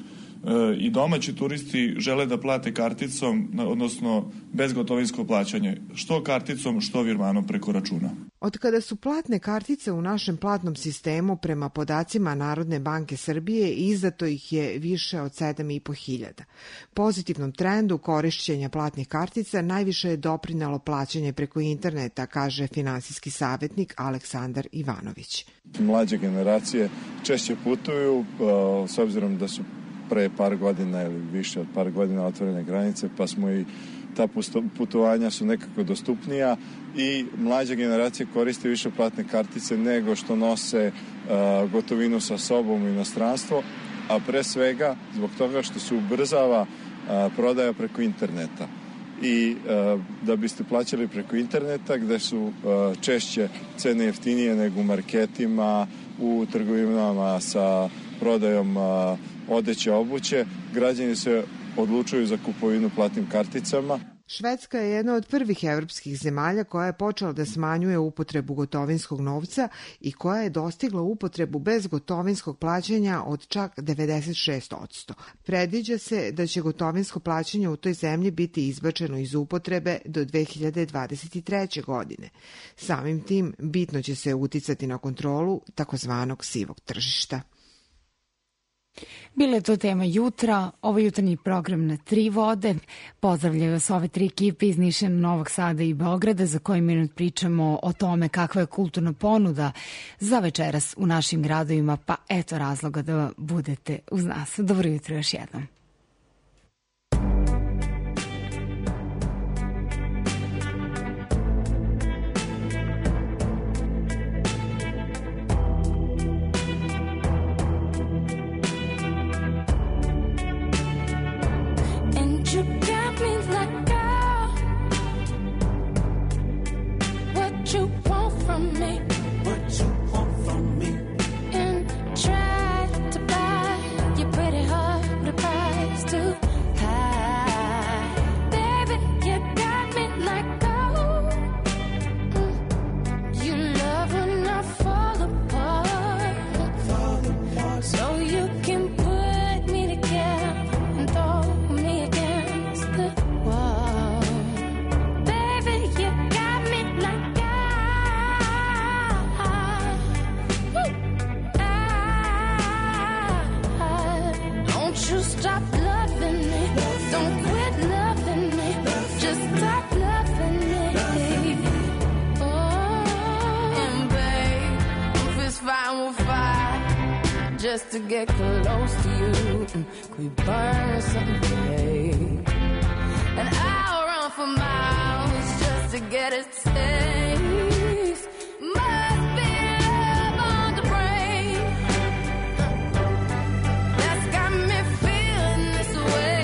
i domaći turisti žele da plate karticom, odnosno bezgotovinsko plaćanje, što karticom, što virmanom preko računa. Od kada su platne kartice u našem platnom sistemu, prema podacima Narodne banke Srbije, izdato ih je više od sedam i po hiljada. Pozitivnom trendu korišćenja platnih kartica najviše je doprinelo plaćanje preko interneta, kaže finansijski savjetnik Aleksandar Ivanović. Mlađe generacije češće putuju, s obzirom da su pre par godina ili više od par godina otvorene granice, pa smo i ta putovanja su nekako dostupnija i mlađa generacija koriste više platne kartice nego što nose uh, gotovinu sa sobom u inostranstvo, a pre svega zbog toga što se ubrzava uh, prodaja preko interneta. I uh, da biste plaćali preko interneta, gde su uh, češće cene jeftinije nego u marketima, u trgovinama sa prodajom uh, odeće, obuće, građani se odlučuju za kupovinu platnim karticama. Švedska je jedna od prvih evropskih zemalja koja je počela da smanjuje upotrebu gotovinskog novca i koja je dostigla upotrebu bezgotovinskog plaćanja od čak devedeset šest posto. Predviđa se da će gotovinsko plaćanje u toj zemlji biti izbačeno iz upotrebe do dve hiljade dvadeset treće. godine. Samim tim bitno će se uticati na kontrolu takozvanog sivog tržišta. Bila je to tema jutra, ovo jutarnji program na tri vode. Pozdravljaju vas ove tri ekipe iz Niša, Novog Sada i Beograda, za koji minut pričamo o tome kakva je kulturna ponuda za večeras u našim gradovima, pa eto razloga da budete uz nas. Dobro jutro još jednom. You got me like, girl, what you want from me? What you want from me? And try to buy your pretty heart with a price too high. Baby, you got me like, gold. Mm. You love when I fall apart, fall apart. So you can put me together and throw me again. Stop loving me, don't quit loving me, just stop loving me. Oh, and babe, I'm fist fighting with fire just to get close to you. Could we burn something, babe? And I'll run for miles to get a taste. Must be love on the brain that's got me feeling this way.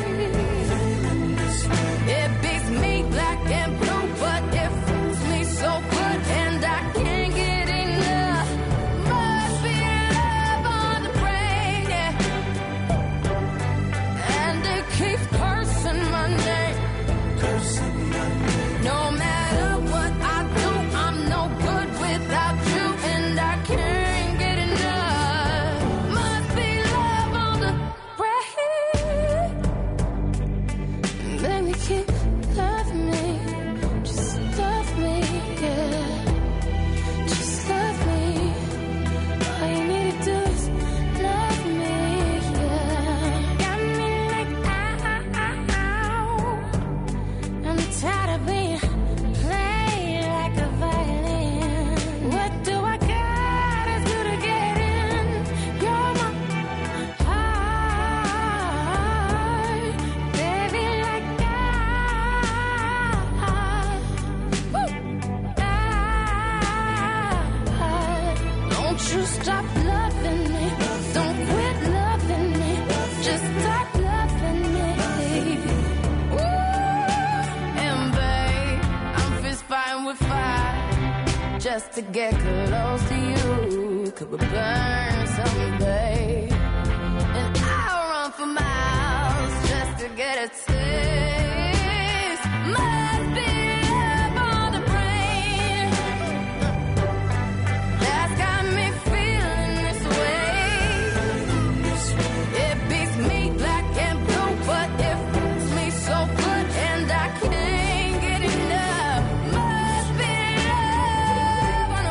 It beats me black and blue, but it fools me so good, and I can't get enough. Must be love on the brain, yeah. And it keeps cursing my name. No matter what I do, I'm no good without you, and I can't get enough. Must be love on the brain. Baby, keep loving me. Just love me, yeah. Just love me. All you need to do is love me, yeah. Got me like, ow, ow, ow. I'm tired of being played like a violin. What do I gotta do to get in? You're my heart, baby, like I. Woo. I. Don't you stop loving me. Don't quit loving me. Just stop loving me. Ooh, and babe, I'm fist fighting with fire just to get close to you. Could we burn someday? And I'll run for miles just to get a taste. Must be love on the brain that's got me feeling this way. It beats me black and blue, but it fools me so good, and I can't get enough. Must be love on the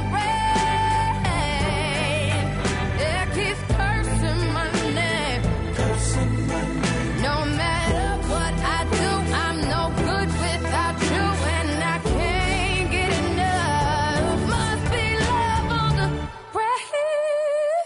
brain. It keeps cursing my name. No matter what I do, I'm no good without you, and I can't get enough. Must be love on the brain.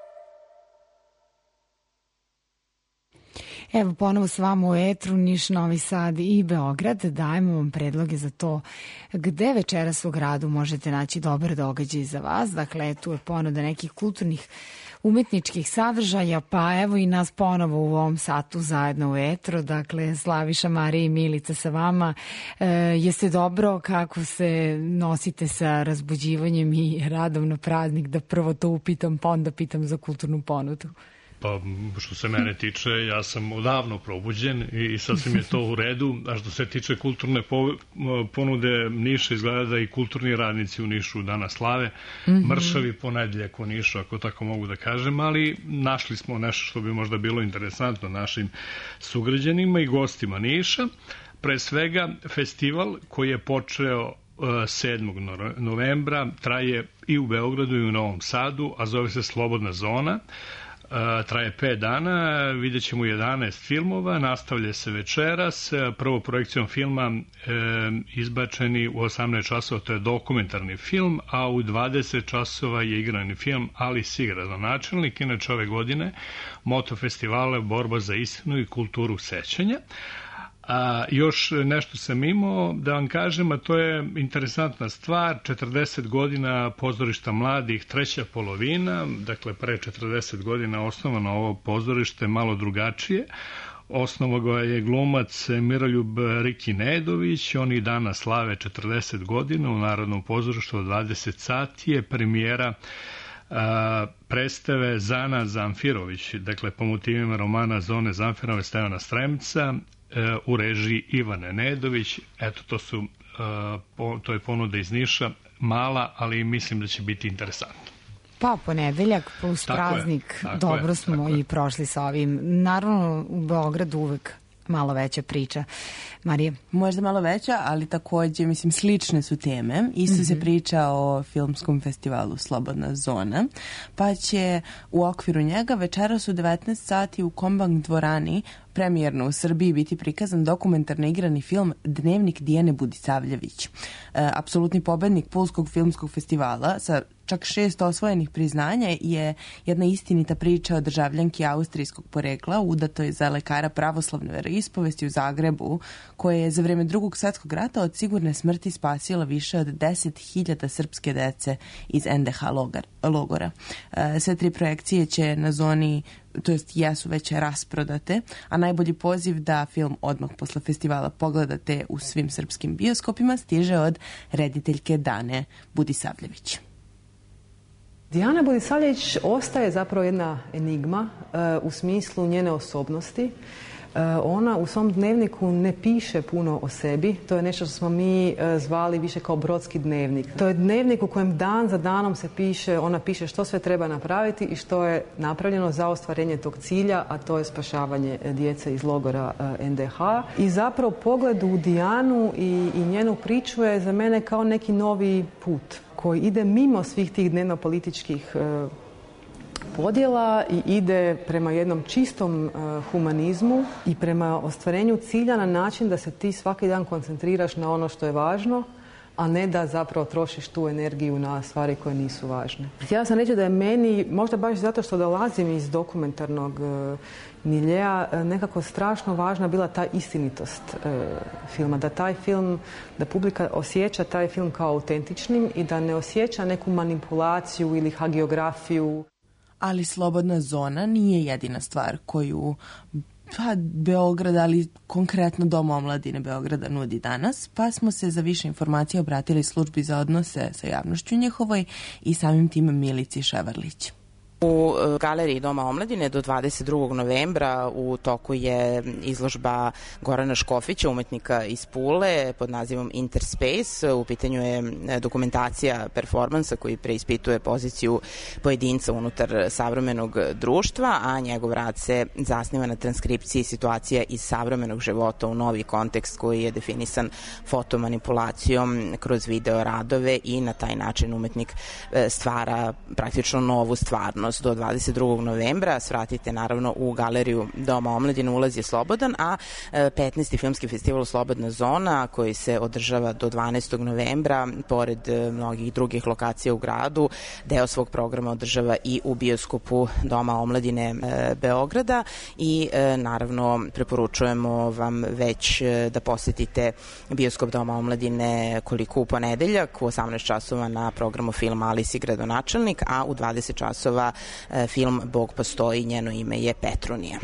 Evo ponovo s vama u etru Niš, Novi Sad i Beograd. Dajemo vam predloge za to gde večeras u gradu možete naći dobar događaj za vas. Dakle, tu je ponuda nekih kulturnih umetničkih sadržaja, pa evo i nas ponovo u ovom satu zajedno u etru. Dakle, Slaviša, Marija i Milica sa vama. E, jeste dobro? Kako se nosite sa razbuđivanjem i radom na praznik? Da prvo to upitam, pa onda pitam za kulturnu ponudu. Pa, što se mene tiče, ja sam odavno probuđen i sasvim je to u redu. A što se tiče kulturne ponude Niša, izgleda da i kulturni radnici u Nišu danas slave. Mm-hmm. Mršavi ponedeljak u Nišu, ako tako mogu da kažem, ali našli smo nešto što bi možda bilo interesantno našim sugrađanima i gostima Niša. Pre svega, festival koji je počeo sedmog novembra, traje i u Beogradu i u Novom Sadu, a zove se Slobodna zona. Traje pet dana, vidjet ćemo jedanaest filmova, nastavlja se večeras. Prvo projekcijom filma e, izbačeni u osamnaest časova, to je dokumentarni film, a u dvadeset časova je igrani film Alice i gradonačelnik. Inače ove godine moto festivala je borba za istinu i kulturu sećanja. A još nešto sam imao da vam kažem, a to je interesantna stvar, četrdeset godina pozorišta mladih, treća polovina, dakle pre četrdeset godina osnovano ovo pozorište, malo drugačije. Osnovao ga je glumac Miroljub Riki Nedović, oni danas slave četrdeset godina u Narodnom pozorištu od dvadeset sati je premijera a, predstave Zana Zamfirović, dakle po motivima romana Zone Zamfirove Stevana Stremca, u režiji Ivane Nedović. Eto, to su to je ponuda iz Niša, mala, ali mislim da će biti interesantno. Pa ponedeljak plus tako praznik, je, dobro je, smo i je. prošli sa ovim. Naravno, u Beogradu uvek malo veća priča. Marija? Možda malo veća, ali takođe, mislim, slične su teme. Isto mm-hmm. se priča o filmskom festivalu Slobodna zona, pa će u okviru njega večeras u devetnaest sati u Kombank dvorani premijerno u Srbiji biti prikazan dokumentarno igrani film Dnevnik Dijane Budisavljević. E, apsolutni pobednik Pulskog filmskog festivala sa čak šest osvojenih priznanja je jedna istinita priča o državljanki austrijskog porekla udatoj za lekara pravoslavne veroispovesti u Zagrebu, koja je za vreme Drugog svjetskog rata od sigurne smrti spasila više od deset hiljada srpske dece iz en de ha logora. E, sve tri projekcije će na zoni, to jest jesu već rasprodate, a najbolji poziv da film odmah posle festivala pogledate u svim srpskim bioskopima stiže od rediteljke Dane Budisavljević. Dijana Budisavljević ostaje zapravo jedna enigma uh, u smislu njene osobnosti. Uh, ona u svom dnevniku ne piše puno o sebi. To je nešto što smo mi uh, zvali više kao brodski dnevnik. To je dnevnik u kojem dan za danom se piše, ona piše što sve treba napraviti i što je napravljeno za ostvarenje tog cilja, a to je spašavanje djece iz logora uh, en de ha. I zapravo pogled u Dijanu i, i njenu priču je za mene kao neki novi put koji ide mimo svih tih dnevno-političkih uh, podjela i ide prema jednom čistom uh, humanizmu i prema ostvarenju cilja na način da se ti svaki dan koncentriraš na ono što je važno, a ne da zapravo trošiš tu energiju na stvari koje nisu važne. Htjela sam reći da je meni, možda baš zato što dolazim iz dokumentarnog uh, miljeja, nekako strašno važna bila ta istinitost uh, filma, da taj film, da publika osjeća taj film kao autentičnim i da ne osjeća neku manipulaciju ili hagiografiju. Ali Slobodna zona nije jedina stvar koju pa, Beograd, ali konkretno Dom omladine Beograda nudi danas, pa smo se za više informacija obratili službi za odnose sa javnošću njihovoj i samim tim Milici Ševarlić. U galeriji Doma omladine do dvadeset drugog novembra u toku je izložba Gorana Škofića, umetnika iz Pule, pod nazivom Interspace. U pitanju je dokumentacija performansa koji preispituje poziciju pojedinca unutar savremenog društva, a njegov rad se zasniva na transkripciji situacija iz savremenog života u novi kontekst koji je definisan fotomanipulacijom kroz video radove i na taj način umetnik stvara praktično novu stvarnost. Do dvadeset drugog novembra svratite naravno u galeriju Doma omladine, ulaz je slobodan, a petnaesti filmski festival Slobodna zona koji se održava do dvanaestog novembra pored mnogih drugih lokacija u gradu, deo svog programa održava i u bioskopu Doma omladine Beograda i naravno preporučujemo vam već da posetite bioskop Doma omladine koliko u ponedeljak u osamnaest časova na programu film Alis i gradonačelnik, a u dvadeset časova film Bog postoji, njeno ime je Petronija.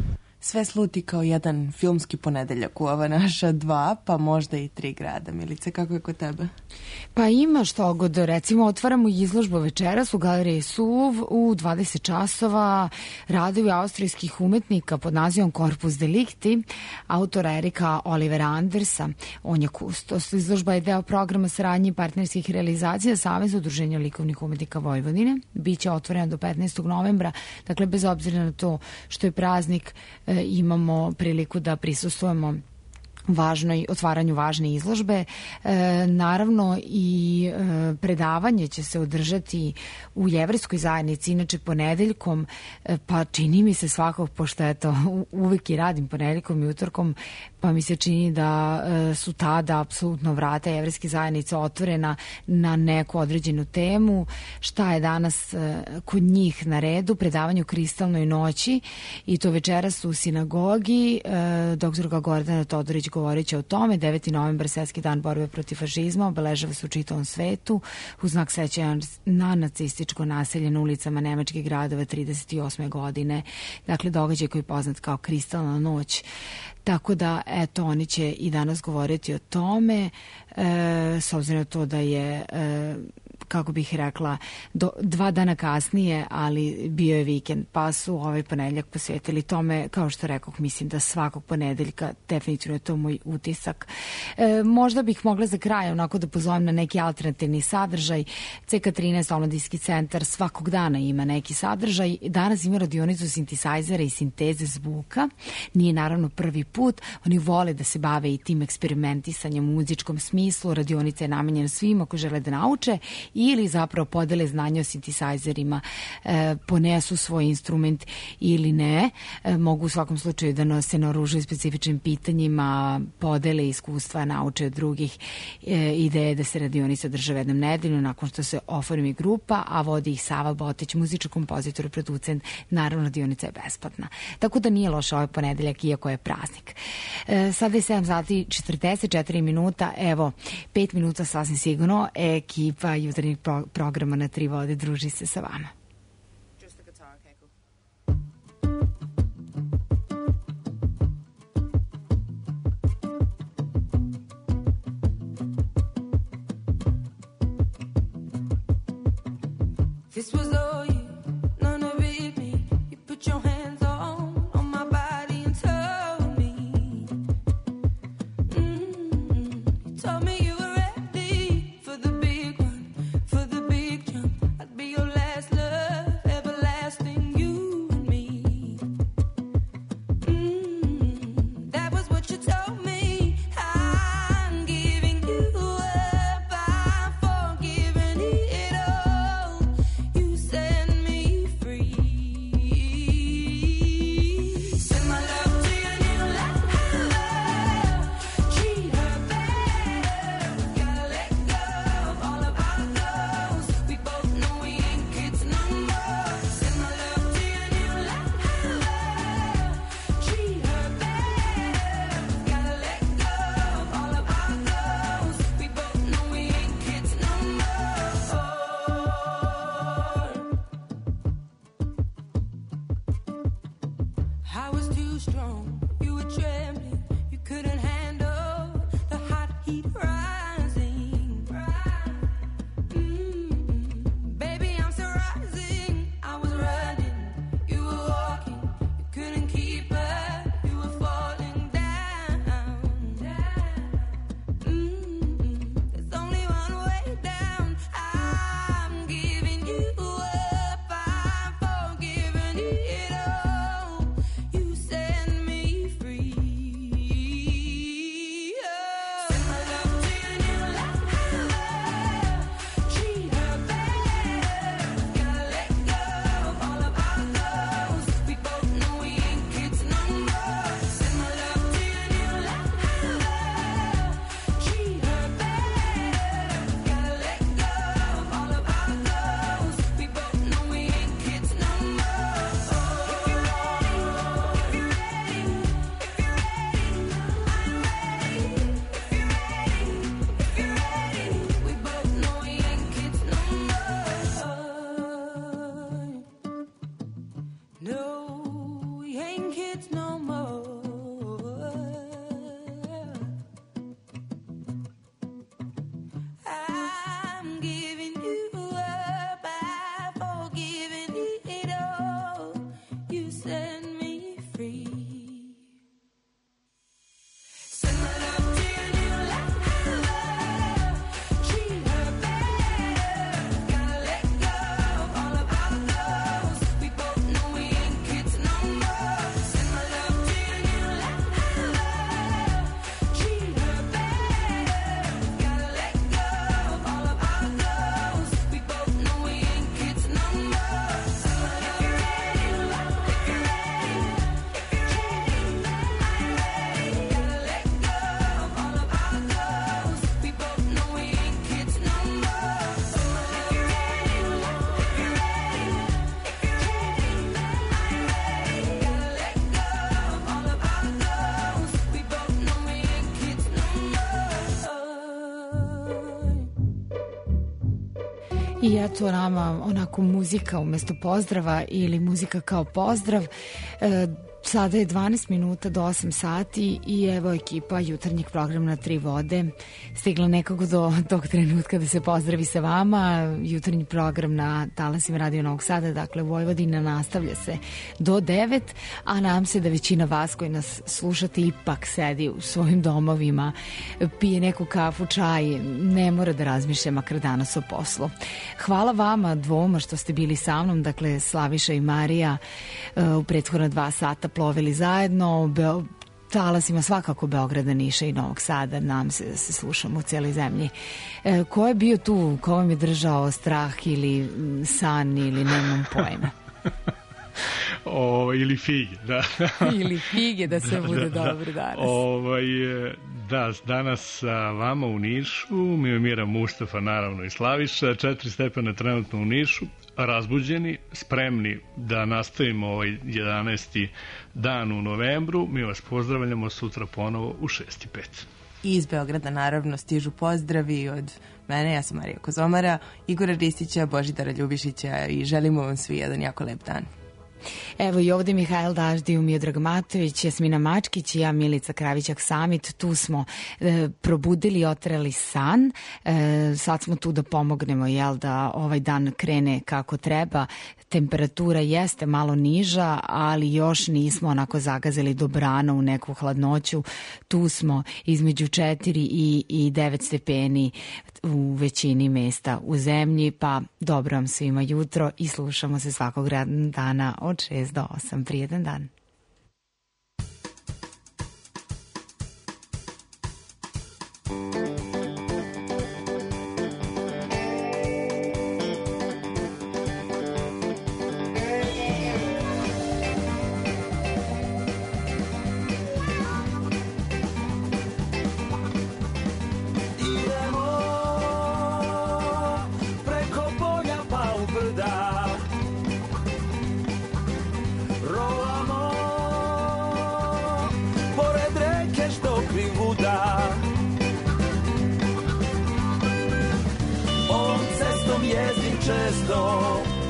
Sve sluti kao jedan filmski ponedeljak u ova naša dva, pa možda i tri grada. Milice, kako je kod tebe? Pa ima što god. Recimo, otvaramo izložbu večeras u galeriji Suv u dvadeset časova radovi austrijskih umetnika pod nazivom Corpus Delicti, autora Erika Olivera Andersa. On je kustos. Izložba je deo programa saradnje i partnerskih realizacija Saveza udruženja likovnih umetnika Vojvodine. Biće otvorena do petnaestog novembra, dakle bez obzira na to što je praznik, imamo priliku da prisustvujemo važnoj, otvaranju važne izložbe. E, naravno i e, predavanje će se održati u Jevrejskoj zajednici, inače ponedeljkom, e, pa čini mi se svakog, pošto eto uvek i radim ponedeljkom i utorkom, pa mi se čini da e, su tada apsolutno vrata Jevrejske zajednice otvorena na neku određenu temu. Šta je danas e, kod njih na redu? Predavanje u kristalnoj noći i to večeras u sinagogi. E, doktorka Gordana Todorić govorit će o tome. deveti novembar, Svetski dan borbe protiv fašizma, obeležava se u čitavom svetu u znak sećanja na nacističko naselje na ulicama nemačkih gradova trideset osme godine. Dakle, događaj koji je poznat kao kristalna noć. Tako da, eto, oni će i danas govoriti o tome, e, s obzirom na to da je, e, kako bih rekla, do, dva dana kasnije, ali bio je vikend, pa su ovaj ponedeljak posvetili tome. Kao što rekoh, mislim da svakog ponedeljka definitivno je to moj utisak. E, možda bih mogla za kraj onako da pozovem na neki alternativni sadržaj. C K trinaest Omladinski centar svakog dana ima neki sadržaj. Danas ima radionicu sintisajzera i sinteze zvuka. Nije naravno prvi put. Oni vole da se bave i tim eksperimentisanjem u muzičkom smislu. Radionica je namenjena svima ko žele da nauče ili zapravo podele znanja o sintisajzerima, e, ponesu svoj instrument ili ne. E, mogu u svakom slučaju da se naoružuju specifičnim pitanjima, podele iskustva, nauče od drugih. E, ideje da se radionice održave jednom nedeljno nakon što se oformi grupa, a vodi ih Sava Botić, muzički kompozitor i producent. Naravno, radionica je besplatna. Tako da nije loš ovaj ponedeljak, iako je praznik. E, sada je sedam sati četrdeset četiri minuta, evo, pet minuta sasvim sigurno, ekipa jutarnjeg pro programa na Tri vode druži se sa vama. This was all you, none of it me. You put your hands on, on my body and told me. Mm-hmm. You told me you were ready for the big one, for the big jump. I'd be your last love, everlasting, you and me. Mm-hmm. That was what you told me. I'm giving you up, I'm forgiving it all. You set me free. Send my love to your new love. Treat her better. Gotta let go of all of our goals. We both know we ain't kids no more. Send my love to your new love. Treat her better. Gotta let go of all of our goals. We both know we ain't kids no more. I was too strong, you were trembling, you couldn't handle the hot heat rising. Mm, baby, I'm still rising. I was running, you were walking, you couldn't keep up, you were falling down. Mm, there's only one way down. I'm giving you up, I'm forgiving it all. You set me free. Oh. Send my love to your new love. Treat her better. Gotta let go of all of our goals. We both know we ain't kids no more. Send my love to your new love. Treat her better. Gotta let go of all of our goals. We both know we ain't kids no more. If you're ready, if you're ready, if you're ready, I'm ready. If you're ready, if you're ready, we both know we ain't kids no more. No, we ain't kids no more. I'm giving you up, I'm forgiving it all. You set me free. Send my love to your new love. Treat her better. Gotta let go of all of our goals. We both know we ain't kids no more. Send my love to your new love. Treat her better. Gotta let go of all of our goals. We both know we ain't kids no more. If you're ready, if you're ready, if you're ready, I'm ready. Gotta let go of all of our goals. We both know we ain't kids no more. If you're ready, if you're ready, if you're ready, I'm ready. Gotta let go of all of our goals. We both know we ain't kids no more. I eto nama onako muzika umesto pozdrava ili muzika kao pozdrav. E, sada je dvanaest minuta do osam sati i evo ekipa jutarnjeg programa na Tri vode stigla nekako do tog trenutka da se pozdravi sa vama. Jutarnji program na talasima Radio Novog Sada, dakle Vojvodina, nastavlja se do devet, a nadam se da većina vas koji nas slušate ipak sedi u svojim domovima, pije neku kafu, čaj, ne mora da razmišlja makar danas o poslu. Hvala vama dvoma što ste bili sa mnom, dakle Slaviša i Marija u prethodna dva sata plovili zajedno. talasima svakako Beograda, Niša i Novog Sada. Nam se da se slušamo u cijeloj zemlji. E, ko je bio tu? Ko vam je držao strah ili mm, san ili nemam pojma? O, ili fige, da. Ili fige, da sve Da, bude da, da. dobro danas. Ovaj, da, danas sa vama u Nišu, Miomira, Mustafa, naravno i Slaviša, četiri stepena trenutno u Nišu, razbuđeni, spremni da nastavimo ovaj jedanaesti dan u novembru. Mi vas pozdravljamo sutra ponovo u šest i pet. I iz Beograda naravno stižu pozdravi od mene, ja sam Marija Kozomara, Igora Ristića, Božidara Ljubišića i želimo vam svi jedan jako lep dan. Evo i ovde Mihajl Daždiju, Miodrag Matović, Jasmina Mačkić i ja, Milica Kravićak Samit. Tu smo e, probudili, otrali san. E, sad smo tu da pomognemo, jel, da ovaj dan krene kako treba. Temperatura jeste malo niža, ali još nismo onako zagazili dobrano u neku hladnoću. Tu smo između četiri i, i devet stepeni u većini mesta u zemlji, pa dobro vam svima jutro i slušamo se svakog radnog dana od šest do osam. Prijedan dan. Preko polja pa u brda, rolamo pored reke što privuda. Ovom cestom jezdim često,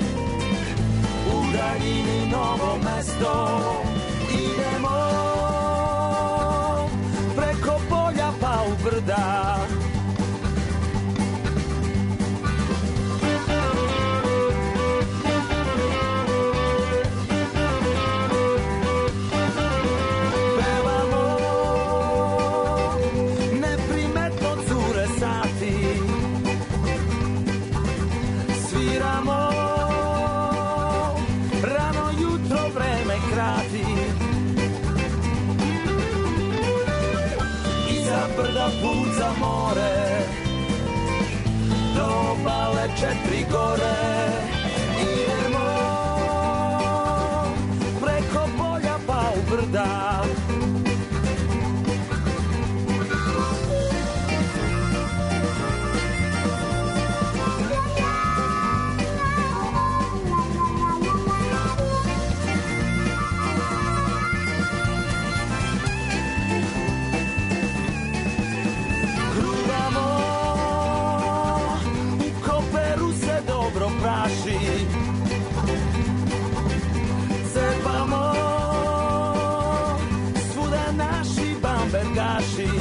u daljini novo mesto. Idemo preko polja pa u brda, put za more, do obale četiri gore. Idemo preko polja pa u brda, cepamo svuda naši bambergaši.